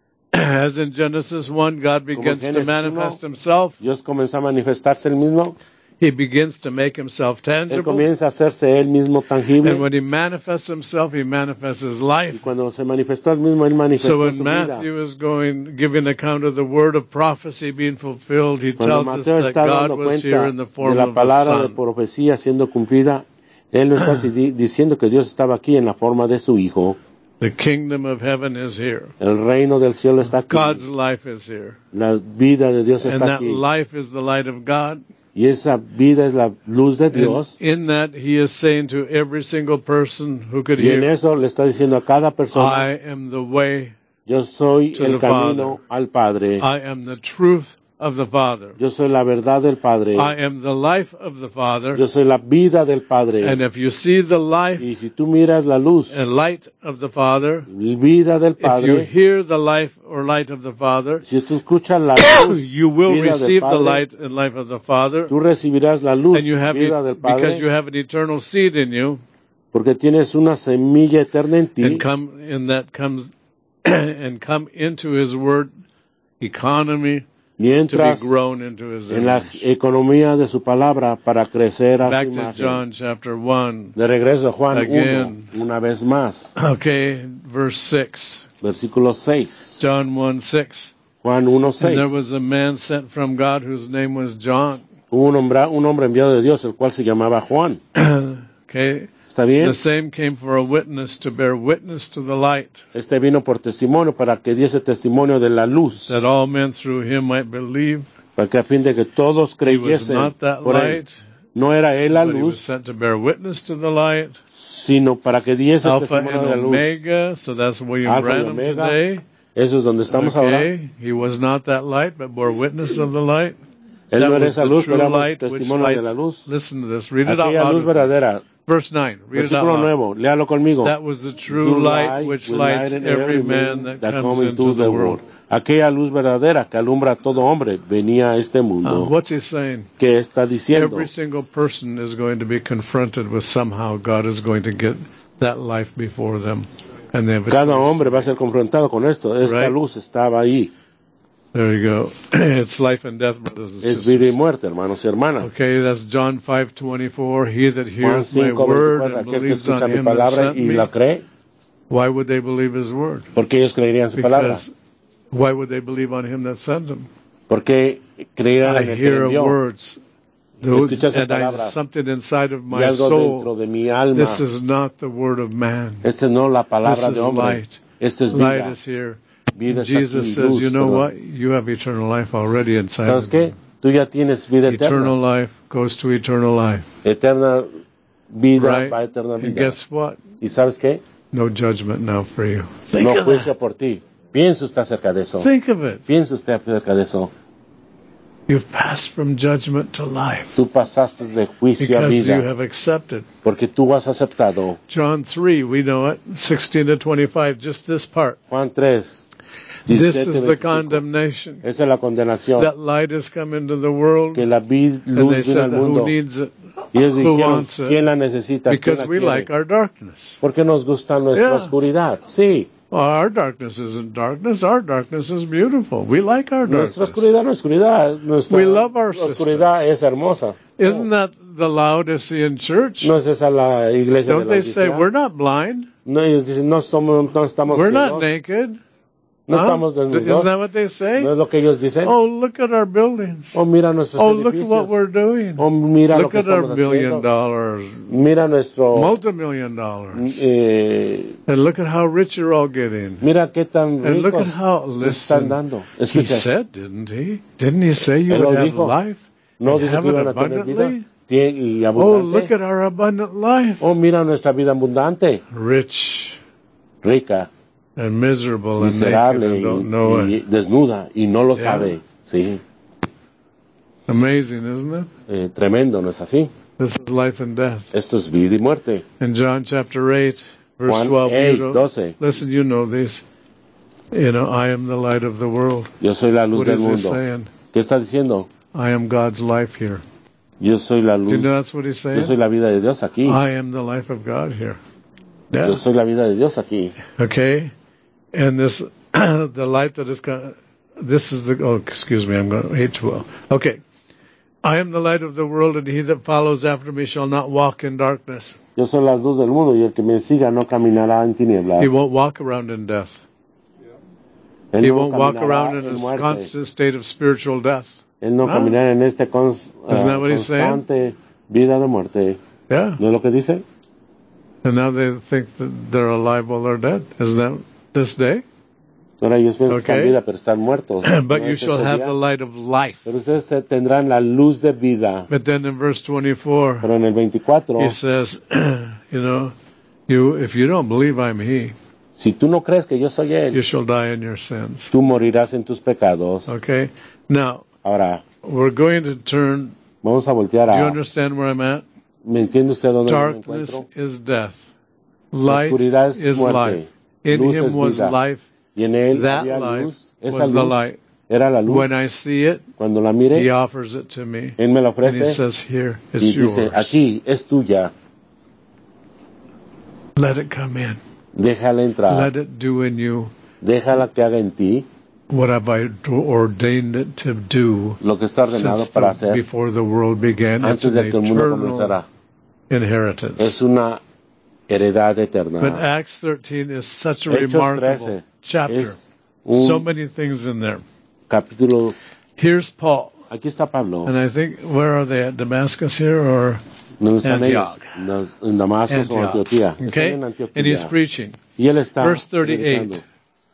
As in Genesis one, God begins to Génesis manifest uno, himself. Dios comenzó a manifestarse él mismo. He begins to make himself Él tangible. comienza a hacerse él mismo tangible. And when he manifests himself, he manifests his Y life. cuando se manifestó él mismo, él So manifestó when su vida. Matthew is going, giving account of the word of prophecy being fulfilled, he Cuando tells us Mateo that está God dando was here cuenta in the de form la of a palabra de son. profecía siendo cumplida, él no está di- diciendo que Dios estaba aquí en la forma de su Hijo. The kingdom of heaven is here. El reino del cielo está aquí. God's life is here. La vida de Dios And está that aquí. life is the light of God. Y esa vida es la luz de And Dios. in that, he is saying to every single person who could Y en hear, eso le está diciendo a cada persona, I am the way, yo soy to el the camino Father. al Padre. I am the truth of the Father. Yo soy la verdad del Padre. I am the life of the Father. Yo soy la vida del Padre. And if you see the life Y si tú miras la luz, and light of the Father, la vida del if you Padre, hear the life or light of the Father, si tú escuchas la luz, you will vida del receive the Padre, light and life of the Father, tú recibirás la luz, and you have vida it, del because you Padre, have an eternal seed in you, porque tienes una semilla eterna en ti, and come in that comes and come into His Word economy y to be entras grown into His en la image. economía de su palabra para crecer a Back su to imagen. John chapter one. De regreso a Juan Again. uno, una vez más, Okay, verse six. versículo seis. John one six. Juan uno, And seis. there was a man sent from God whose name was John. Hubo un hombre, un hombre enviado de Dios, el cual se llamaba Juan. Okay. ¿Está bien? The same came for a witness to bear witness to the light, Este vino por testimonio para que diese testimonio de la luz, that all men through him might believe. para que a fin de que todos He was creyesen not that por él. light, No era él la but he was luz, sent to bear witness to the light. sino para que diese Alpha testimonio and de la luz. Omega, so that's William Alfa y Branham Omega. today. Eso es donde estamos ahora. Okay, he was not that light, but bore witness of the light. Él That no era was esa the luz, true pero éramos light which testimonio de la lights. luz. Listen to this. Read it out Aquella loud. luz with me. verdadera. Verse nine. Read it out Versículo loud. nuevo, léalo conmigo. That was the true light which will lights lighten every man that comes into the world. Aquella luz verdadera que alumbra a todo hombre venía a este mundo. Uh, what's he saying? ¿Qué está diciendo? Every single person is going to be confronted with somehow God is going to get that life before them. And they have a Cada choice. hombre va a ser confrontado con esto. Esta Right. luz estaba ahí. There you go. It's life and death, brothers and Es sisters. vida y muerte, hermanos y hermanas. Okay, that's John five twenty-four. He that Juan hears my cinco, word veinticuatro, and aquel que believes escucha on mi him that palabra sent y me, la cree, why would they believe his word? porque ellos creerían su palabra. Because why would they believe on him that sent them? Porque creerían I en el que hear envió. words. Those, Escucha sus and I, palabras. something inside of Y my algo dentro soul. de mi alma. This is not the word of man. Esta no es la This palabra is de hombre. light. Esto es Light vida. is here. Vida está Jesus aquí, says, luz, you know perdón. what? You have eternal life already inside ¿Sabes of qué? you. Tú ya tienes vida Eternal eterna. life goes to eternal life. Eterna vida Right? va a eterna And vida. guess what? ¿Y sabes qué? No judgment now for you. Think No of juicio that. por ti. Piensa usted acerca de eso. Think of it. Piensa usted acerca de eso. You've passed from judgment to life Tú pasaste de juicio a because you vida have accepted. porque tú has aceptado. John three, we know it, sixteen to twenty-five, just this part. Juan tres, This diecisiete, is the veinticinco. condemnation. Esa es la condenación. That light has come into the world, Que la vid, and luz they vino al said, who mundo. needs it? Y ellos Who dijeron, wants it? ¿quién la necesita? ¿Quién Because la we quiere? like our darkness. Porque nos gusta nuestra Yeah. oscuridad. Sí. Well, our darkness isn't darkness. Our darkness is beautiful. We like our Nuestra darkness. oscuridad no es oscuridad. Nuestra We love our oscuridad es hermosa. Isn't that the Laodicean church? No es esa la iglesia Don't de la they say, Odisea. we're not blind? No, ellos dicen, no, somos, no estamos We're ciegos. not naked. No Huh? estamos Isn't desnudos. that what they say? No es lo que ellos dicen. Oh, look at our buildings. Oh, mira nuestros Oh, look at edificios. what we're doing. Oh, mira lo Look que at our estamos billion haciendo. dollars, Mira nuestro... multi-million dollars. Eh, And look at how rich you're all getting. mira qué tan And look ricos at how, se están listen, dando. he Escucha, said, didn't he? Didn't he say you Él would lo have dijo. life no and dice have que it iban a tener vida abundantly? tien- y Oh, look abundante. at our abundant life. Oh, mira nuestra vida abundante, Rich rica, and miserable and naked miserable and don't know y, y it. desnuda y no lo Yeah. sabe. Sí, Amazing, isn't it? eh, tremendo, ¿no es así? This is life and death. Esto es vida y muerte. In John chapter eight, verse Juan twelve, eight, you know, doce. listen, you know these. You know, I am the light of the world. Yo soy la luz What del is he mundo. saying? ¿Qué está diciendo? I am God's life here. Yo soy la luz. Do you know that's what he's Yo soy saying? la vida de Dios aquí. I am the life of God here. Yeah. Yo soy la vida de Dios aquí. Okay. And this, the light that is, co- this is the, oh, excuse me, I'm going, eight twelve. Okay. I am the light of the world, and he that follows after me shall not walk in darkness. Yo soy la luz del mundo y el que me siga no caminará en tinieblas. He won't walk around in death. Él He no won't walk caminará around in en a muerte. constant state of spiritual death. Él no Ah. caminará en este cons- Isn't that ah, what he's saying? constante vida de muerte. Yeah. ¿No es lo que dice? And now they think that they're alive while they're dead. Isn't that this day? Ahora ellos piensan que están Okay. en vida, pero están muertos. But ¿No you es shall ese have día? the light of life. Pero ustedes te- tendrán la luz de vida. But then in verse twenty-four, Pero en el veinticuatro, he says, you know, you if you don't believe I'm he, si tú no crees que yo soy you Él, shall die in your sins. tú morirás en tus pecados. Okay? Now, Ahora, we're going to turn, vamos a voltear do you a... understand where I'm at? ¿Me entiende usted dónde yo me Darkness encuentro? is death. Light oscuridad es is muerte. life. In Luz him es was vida. life. Y en Él That había life luz. Esa was the luz light. era la luz. When I see it, Cuando la he mire, offers it to me. Él me la And he ofrece says, here, y it's yours. dice, aquí es tuya. Let it come in. Déjala entrar. Let it do in you Déjala que haga en ti what have I ordained it to do lo que está ordenado since para the, hacer before the world began. It's antes an de que el mundo comenzara. eternal inheritance. Es una heredad eterna. But Acts thirteen is such a Hechos remarkable trece chapter. es un So many things in there. capítulo. Here's Paul. Aquí está Pablo. And I think, where are they at? Damascus here or ¿Dónde están Antioch. ellos? En Damasco o Antioquía. Okay? Están en Antioquía. And he's preaching. Y él está Verse thirty-eight. predicando.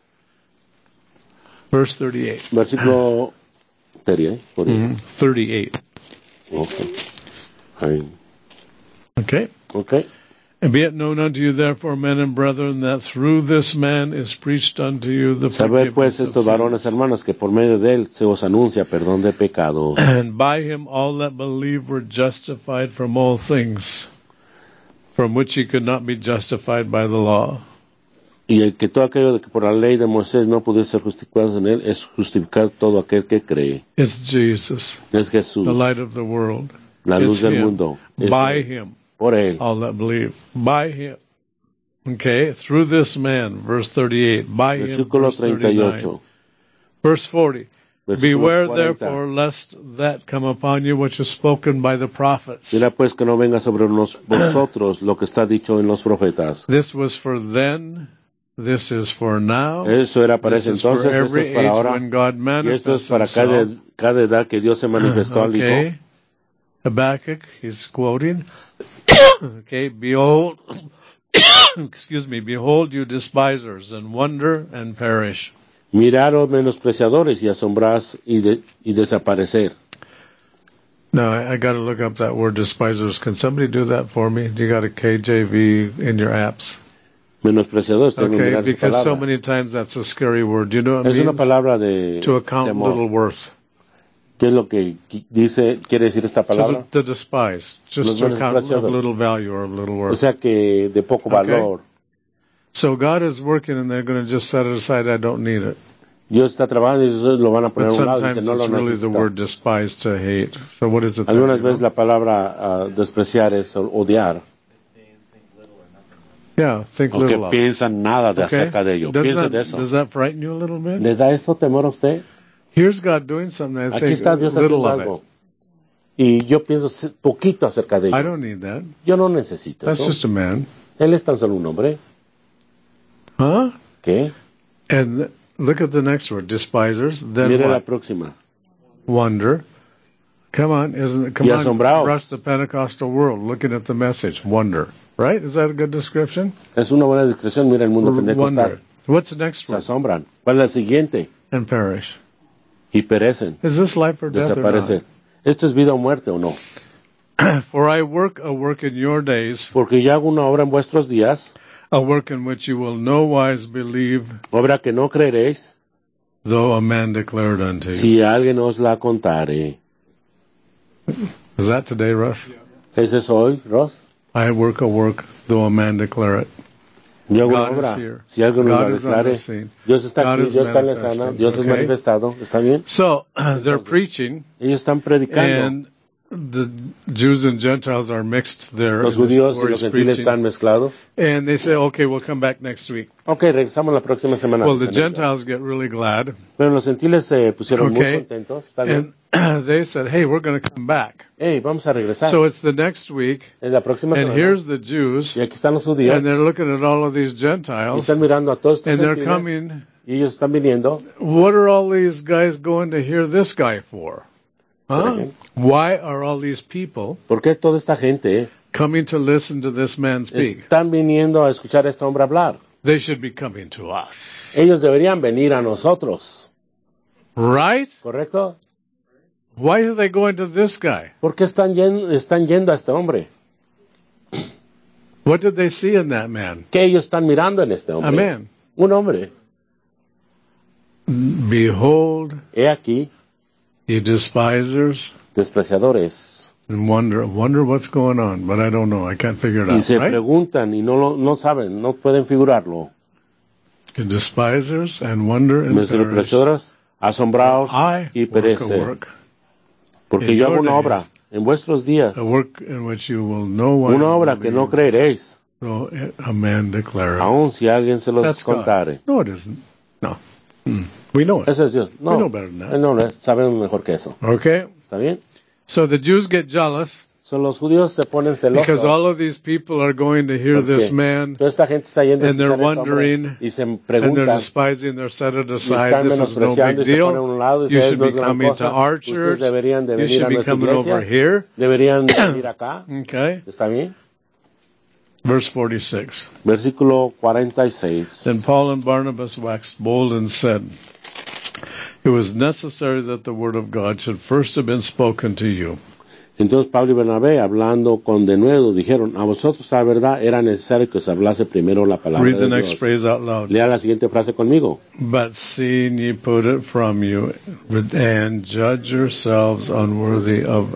Verse thirty-eight. Versículo thirty-eight. Mhm. thirty-eight. Okay. Ahí. Okay? Okay. And be it known unto you, therefore, men and brethren, that through this man is preached unto you the Sabed pues forgiveness of estos varones sins. hermanos que por medio de él se os anuncia perdón de pecados. And by him all that believe were justified from all things, from which ye could not be justified by the law. Y el que todo aquello de que por la ley de Moisés no pudiese ser justificados en él, es justificar todo aquel que cree. It's Jesus, Es Jesús, the light of the world. la luz It's del him. mundo. Es By él. him, Por él. all that believe. By him. Okay, through this man, verse thirty-eight. By him, Versículo verse treinta y thirty-nine. ocho. Verse forty. Versículo Beware cuarenta. therefore lest that come upon you which is spoken by the prophets. Mira pues que no venga sobre nos- vosotros lo que está dicho en los profetas. This was for then, this is for now, Eso era para this ese is for entonces, esto every es para age ahora, when God y esto es manifests para cada, himself. cada edad que Dios se manifestó al Hijo. Okay. Habakkuk, he's quoting. Okay, behold, excuse me, behold you despisers, and wonder and perish. Miraros menospreciadores y asombrás y, de, y desaparecer. Now, I, I got to look up that word despisers. Can somebody do that for me? You got a K J V in your apps? Menospreciadores, tengo que Okay, mirar esa because so palabra. many times that's a scary word. Do you know what it Es una means? palabra de To account temor. little worth. ¿Qué es lo que qui- dice, quiere decir esta To, palabra? to despise. Just Los to account of menospreciados. little value or of little O worth. sea que de poco Okay. valor. So God is working and they're going to just set it aside. I don't need it. Dios está trabajando y ellos lo van a poner But a un lado y sometimes dicen, no it's lo really the necesito. word despise to hate. So what is it? there, Algunas you veces know? la palabra ah, despreciar es odiar. Yeah, think O que little of. piensan nada de Okay? acerca de ello. Does Piensen that, de eso. does that frighten you a little bit? ¿Le da eso temor a usted? Here's God doing something. I Aquí think está Dios little haciendo of algo. it. Y yo pienso se- poquito acerca de I ello. don't need that. Yo no necesito That's eso. just a man. Él es tan solo un hombre. Huh? ¿Qué? And look at the next word, despisers. Then Mire la what? próxima. Wonder. Come on, isn't it? Come Y on, asombraos. rush the Pentecostal world, looking at the message. Wonder. Right? Is that a good description? Es una buena descripción. Mira el mundo pentecostal. Wonder. What's the next Se word? asombran. ¿Cuál es la siguiente? And perish. Y perecen. Is this life or death or Desaparecen. ¿Esto es vida o muerte o no? not? For I work a work in your days, Porque yo hago una obra en vuestros días, a work in which you will no wise believe, obra que no creeréis, though a man declared unto you. si alguien os la contare. Is that today, Russ? ¿Ese es hoy, Ross? I work a work, though a man declare it. Yo hago God una obra. is here. Si alguien nos God la is on declare, the scene. Dios está God aquí, is Dios está en la escena, manifesting, Dios es okay? manifestado. ¿Está bien? So they're preaching, Ellos están predicando. and the Jews and Gentiles are mixed there. Los in this judíos y where los he's gentiles preaching. están mezclados. And they say, okay, we'll come back next week. Ok, regresamos la próxima semana. Well, the dicen ellos. Gentiles get really glad, Pero los gentiles se pusieron Okay. muy contentos. ¿Está bien? and they said, hey, we're going to come back. Hey, vamos a regresar. So it's the next week, es la próxima and semana. here's the Jews, Y aquí están los judíos. and they're looking at all of these Y Gentiles, están mirando a todos estos and they're gentiles. coming. Y ellos están viniendo. What are all these guys going to hear this guy for? Huh? Second. Why are all these people ¿Por qué toda esta gente coming to listen to this man speak? están viniendo a escuchar a este hombre hablar? They should be coming to us. Ellos deberían venir a nosotros. Right? ¿Correcto? Why are they going to this guy? ¿Por qué están yendo, están yendo a este hombre? What did they see in that man? ¿Qué ellos están mirando en este hombre? A man. Un hombre. Behold, He aquí, ye despisers, despreciadores. and wonder, wonder what's going on, but I don't know. I can't figure it Y out. se Right? preguntan y no, lo, no saben, no pueden figurarlo. The despisers and wonder and perish. Despreciadores, asombraos I y work a perece. work, Porque in yo hago your una days, obra en vuestros días. a work in which you will no wise Una obra que no believe, creeréis, though a man declare it. aun si alguien se los That's God. contare. No, it isn't. No. Hmm. We know it. Ese es Dios. No, We know better than that. no, no, sabemos mejor que eso. Okay? ¿Está bien? So the Jews get jealous, So, los judíos se ponen celosos. Because all of these people are going to hear Porque this man, toda esta gente está yendo a and they're escuchar a este hombre wondering, y se and they're preguntan despising, they're set it y aside. están This is no menospreciando big y se ponen a deal. un lado y You dicen, should no be es gran coming to cosa. our Ustedes church. deberían de You venir should a be nuestra coming over iglesia. here. Deberían de venir acá. Okay. ¿Está bien? Verse forty-six. Versículo cuarenta y seis. Then Paul and Barnabas waxed bold and said, it was necessary that the word of God should first have been spoken to you. Entonces Pablo y Bernabé, hablando con denuedo, dijeron, a vosotros la verdad era necesario que os hablase primero la palabra Read the de next Dios. phrase out loud. Lea la siguiente frase conmigo. But seeing ye put it from you, and judge yourselves unworthy of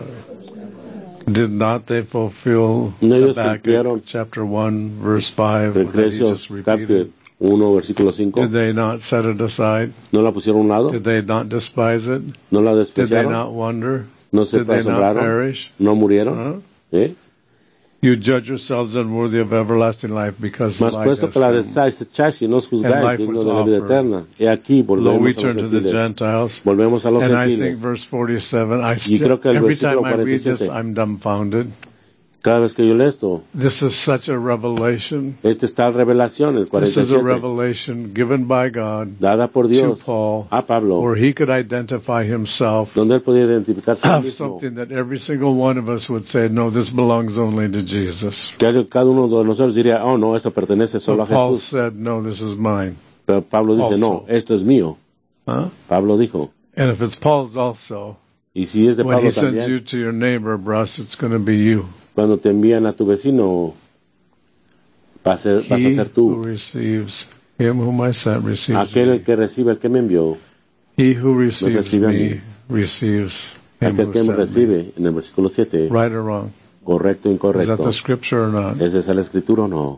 it. Did not they fulfill No ellos Habakkuk cumplieron chapter one, verse five, that he Efesios just repeated? uno, versículo cinco. Did they not set it aside? ¿No la pusieron a un lado? Did they not despise it? ¿No la Did they despreciaron? not wonder? ¿No se Did they not asombraron? perish? ¿No murieron? Huh? ¿Eh? You judge yourselves unworthy of everlasting life, because Mas life puesto has que la come. desecháis y no os And juzgáis life digno was de la vida offered. eterna. Y aquí Lo, we volvemos a los turn to the gentiles. Gentiles. Volvemos a los And I think gentiles. verse forty-seven, I Y still, creo que el every versículo time I read this, cuarenta y siete. I'm dumbfounded. Cada vez que yo leo esto, This is such a revelation. esta está en Revelación, el This cuarenta y is a siete, revelation given by God dada por to Dios Paul, a Pablo, where he could identify himself donde él podía identificarse a of mismo. something that every single one of us would say, no, this belongs only to Jesus. Que cada uno de nosotros diría, oh no, esto pertenece So solo a Paul Jesús. said, no, this is mine. Pero Pablo dice, no, Also. esto es mío. Huh? Pablo dijo. And if it's Paul's also, Y si es de when Pablo he sends también, you to your neighbor, Bruss, it's going to be you. cuando te envían a tu vecino, vas a ser, vas a He ser who tú. receives him whom I sent receives Aquel me. el que recibe, el que me envió, He who receives recibe a me mí. receives him aquel who que me sent me. recibe, en el versículo siete, Right or wrong? correcto o Is that incorrecto. the scripture or not? ¿Es esa la escritura o no?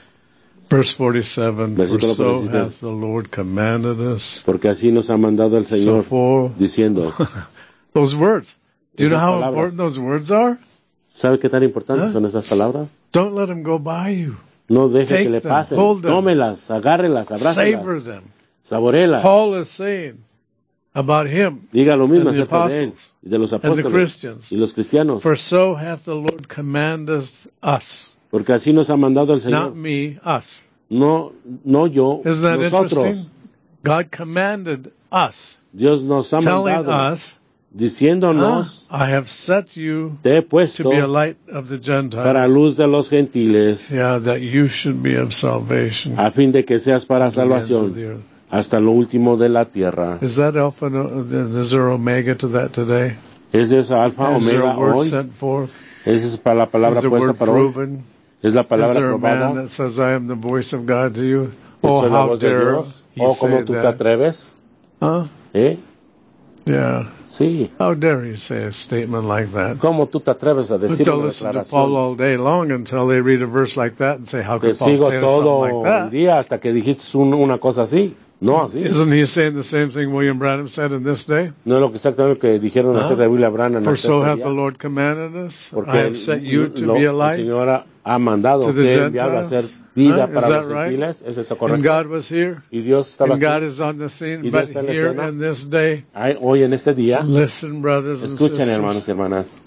Verse forty-seven, for Versículo so cuarenta y siete. hath the Lord commanded us. Porque así nos ha mandado el So Señor, for diciendo, those words. Do you know Esas how palabras. important those words are? ¿sabe qué tan importantes ¿Eh? son esas palabras? Don't let them go by you. No deje Take que le them, pasen, hold them. tómelas, agárrelas, Savor abrácelas, them. saborelas. Paul is saying about him Diga lo mismo and the acerca de él apostles y de los and the apóstoles Christians. y los cristianos. For so hath the Lord commanded us. Porque así nos ha mandado el Not Señor. me, us. No, no yo, Isn't that nosotros. interesting? God commanded us, Dios nos ha telling mandado, us, diciéndonos, "Ah, I have set you te he to puesto be a light of the para Gentiles, luz de los gentiles, yeah, that you should be of salvation a fin de que seas para to the ends of salvación the earth." hasta lo último de la tierra. Is that Alpha? and- Is there Omega to that today? ¿Es esa alfa, Is there omega, a word hoy? sent forth? ¿Es esa para la palabra Is the puesta word para hoy? proven? ¿Es la Is palabra there a man probada? that says, "I am the voice of God" to you? ¿Es Oh, la how voz de dare Dios? he ¿O say cómo tú te that? atreves? Huh? ¿Eh? Yeah. Sí. How dare you say a statement like that? ¿Cómo tú te atreves a But decir they'll una listen to Paul declaración? all day long until they read a verse like that and say, how Te could Paul sigo say todo something like el that? día hasta que dijiste un- una cosa así. No así. Isn't he saying the same thing William Branham said in this day? No es lo que exactamente lo que dijeron Ah. acerca de William Branham For hasta so este hath día. the Lord commanded us. Porque I have set you to lo- be a el light. Señor ha mandado, to the te ha enviado a hacer Gentiles. vida Huh? Is para that los right? gentiles. ¿Es eso And correcto? God was here. Y Dios estaba And God aquí. is on the scene. Y But Dios está en la here escena. in this day, Ay, hoy en este día, listen, brothers and escuchen sisters, hermanos y hermanas,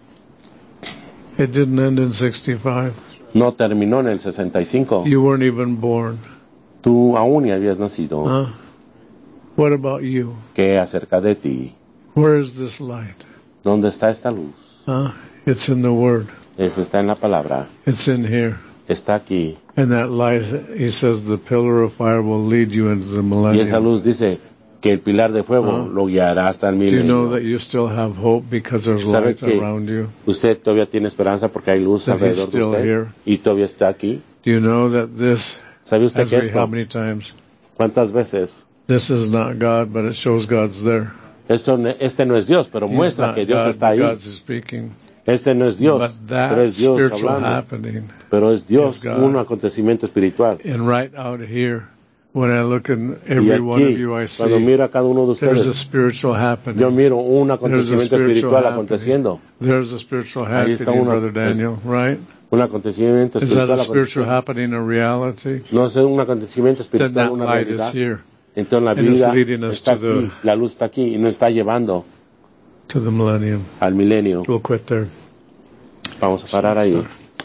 it didn't end in sixty-five. no terminó en el sesenta y cinco. You weren't even born. Tú aún ni habías nacido. Huh? What about you? ¿Qué acerca de ti? Where is this light? ¿Dónde está esta luz? Huh? It's in the Word. Es, está en la palabra. It's in here. Está aquí. And that light, he says, the pillar of fire will lead you into the Y esa millennium. luz dice que el pilar de fuego Ah. lo guiará hasta el Do you know milenio. that you still have hope because there's ¿Sabe light que around you? usted todavía tiene esperanza porque hay luz That he's alrededor de still usted? here. Y todavía está aquí. Do you know that this, ¿Sabe usted as que we, how esto? many times, ¿Cuántas veces? this is not God, but it shows God's there. Esto, ne- este no es Dios, pero He's muestra not que Dios God, está but ahí. God's speaking. Este no es Dios, But pero that es Dios spiritual hablando. happening, Pero es Dios, is God. un acontecimiento espiritual. and right out here, when I look in Y every one of aquí, you, I cuando see miro a cada uno de there's a ustedes, spiritual happening. yo miro un There's a acontecimiento spiritual espiritual happening. aconteciendo. There's a spiritual Ahí está happening, una- Brother Daniel, right? Un acontecimiento Is that espiritual a spiritual aconteciendo. happening, a reality? No es un acontecimiento Then espiritual, that una light is realidad. here Entonces la And it's vida leading us está to the- aquí, la luz está aquí y nos está llevando to the millennium. al milenio. We'll quit there. Vamos a parar ahí.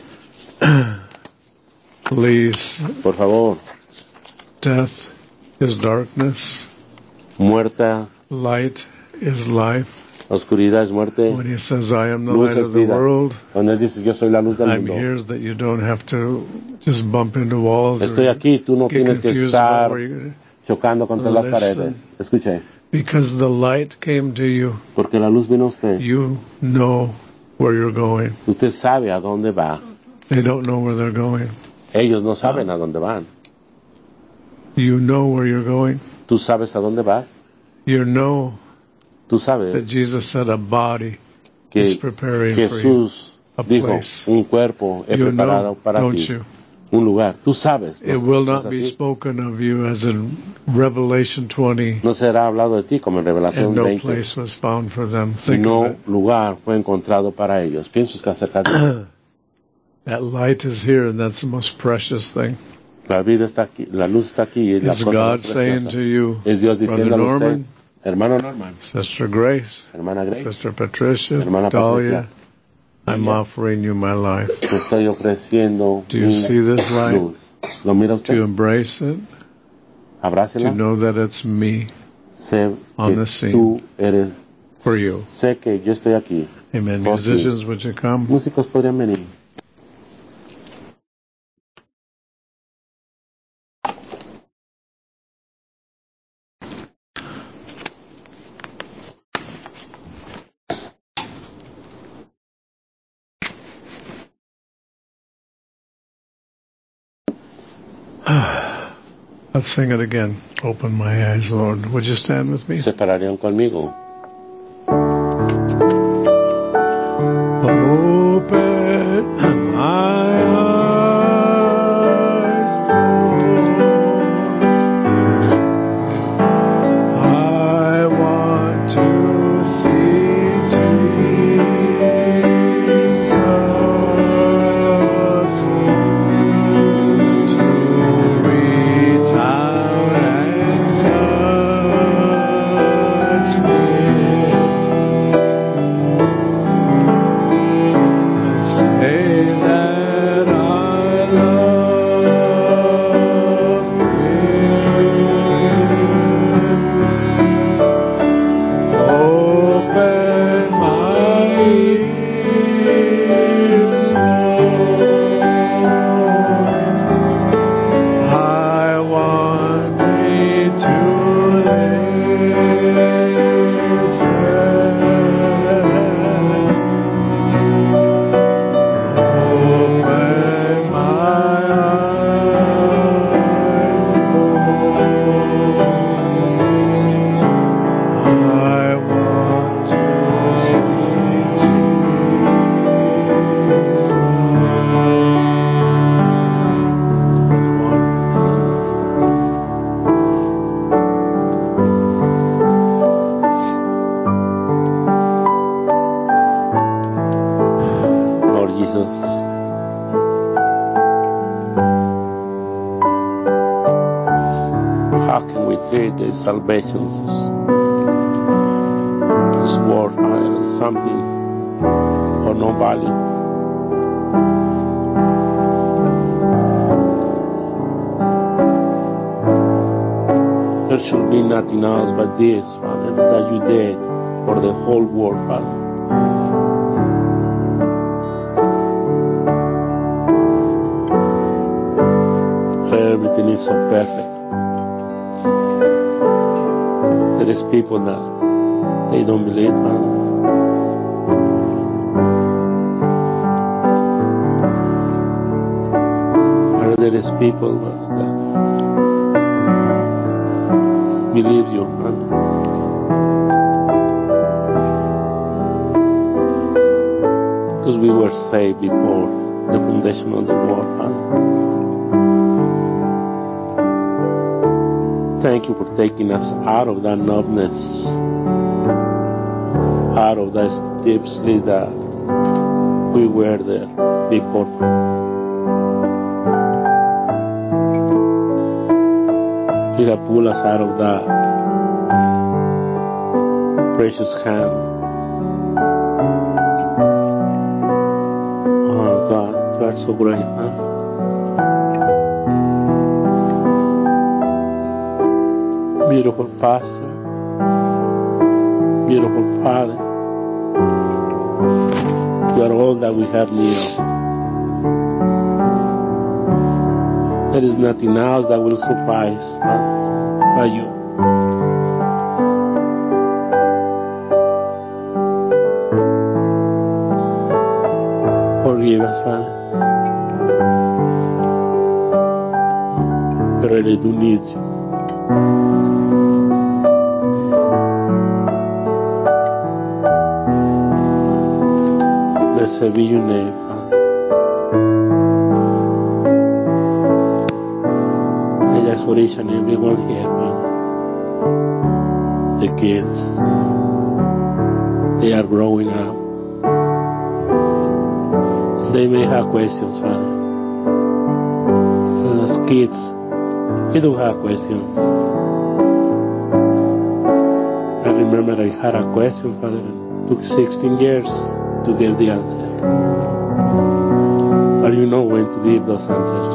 Please. Por favor. Death is darkness. Muerta. Light is life. Oscuridad es muerte. When he says, I am the Luz light es of the vida. world, Cuando él dice, yo soy la luz del I'm mundo. here that you don't have to just bump into walls. Estoy or aquí, tú no get tienes que confused about estar where you're- chocando contra las Listen. paredes. Escuche, Because the light came to you. porque la luz vino a usted. You know where you're going. Usted sabe a dónde va. They don't know where they're going. Ellos no saben a dónde van. You know where you're going. ¿Tú sabes a dónde vas? You know Tú that sabes Jesus said a body que is preparing for you. Jesús A dijo, place. un cuerpo he You preparado know, para don't ti. you? Un lugar. Tú sabes. It ¿No, will no es not be así? spoken of you as in Revelation twenty, No será hablado de ti como en Revelación and no veinte, place was found for them. Think sino of it. lugar fue encontrado para ellos. Pienso está acerca de ellos. That light is here, and that's the most precious thing. La vida está aquí, la luz está aquí, es la It's cosa God más saying preciosa. to you, Es Dios Brother diciéndole a usted, Norman, hermano Norman, Sister Grace, hermana Grace, Sister Patricia, hermana Dahlia, Patricia, I'm Dahlia. offering you my life. te estoy ofreciendo Do you mi see this light? luz. ¿Lo mira Do usted? you embrace it? To Abrácela. know that it's me Sé on que the scene tú eres, for you. sé que yo estoy aquí. Amen. Por ti. Musicians, would you come? Músicos podrían venir. Let's sing it again. Open my eyes, Lord. Would you stand with me? Se pararían conmigo. Open my eyes, Lord. I want to see Jesus, to reach out and touch me. Say that I love Him. Open my ears, Lord. I want thee to listen. Open my eyes, Lord. I want to see Lord Jesus, how can we treat the salvations, this world as something or no value? There should be nothing else but this, Father, that you did for the whole world, Father. Everything is so perfect. There is people that they don't believe, Father. Or there is people that believe you, Father. Because we were saved before the foundation of the world, Father. Thank you for taking us out of that numbness, out of that deep sleep that we were there before. You have pulled us out of that precious hand. so great, Father. Beautiful pastor, beautiful Father. You are all that we have need of. There is nothing else that will suffice, Father, but you. Forgive us, Father. We really do need you. Blessed be your name, Father. I ask for each and every one here, Father. The kids, they are growing up. They may have questions, Father. As kids, we do have questions. I remember I had a question, Father. It took sixteen years to get the answer. But you know when to give those answers.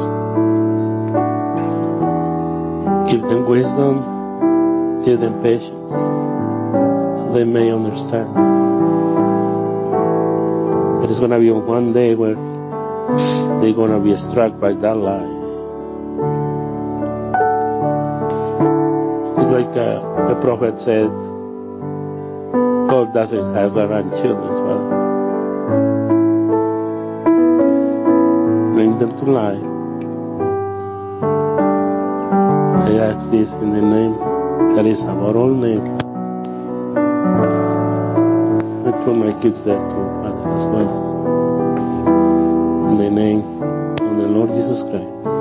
Give them wisdom, give them patience, so they may understand. There is going to be one day where they're going to be struck by that lie. It's like uh, the prophet said, God doesn't have grandchildren, Father. Bring them to life. I ask this in the name that is above all names. I put my kids there too, Father, as well. In the name of the Lord Jesus Christ.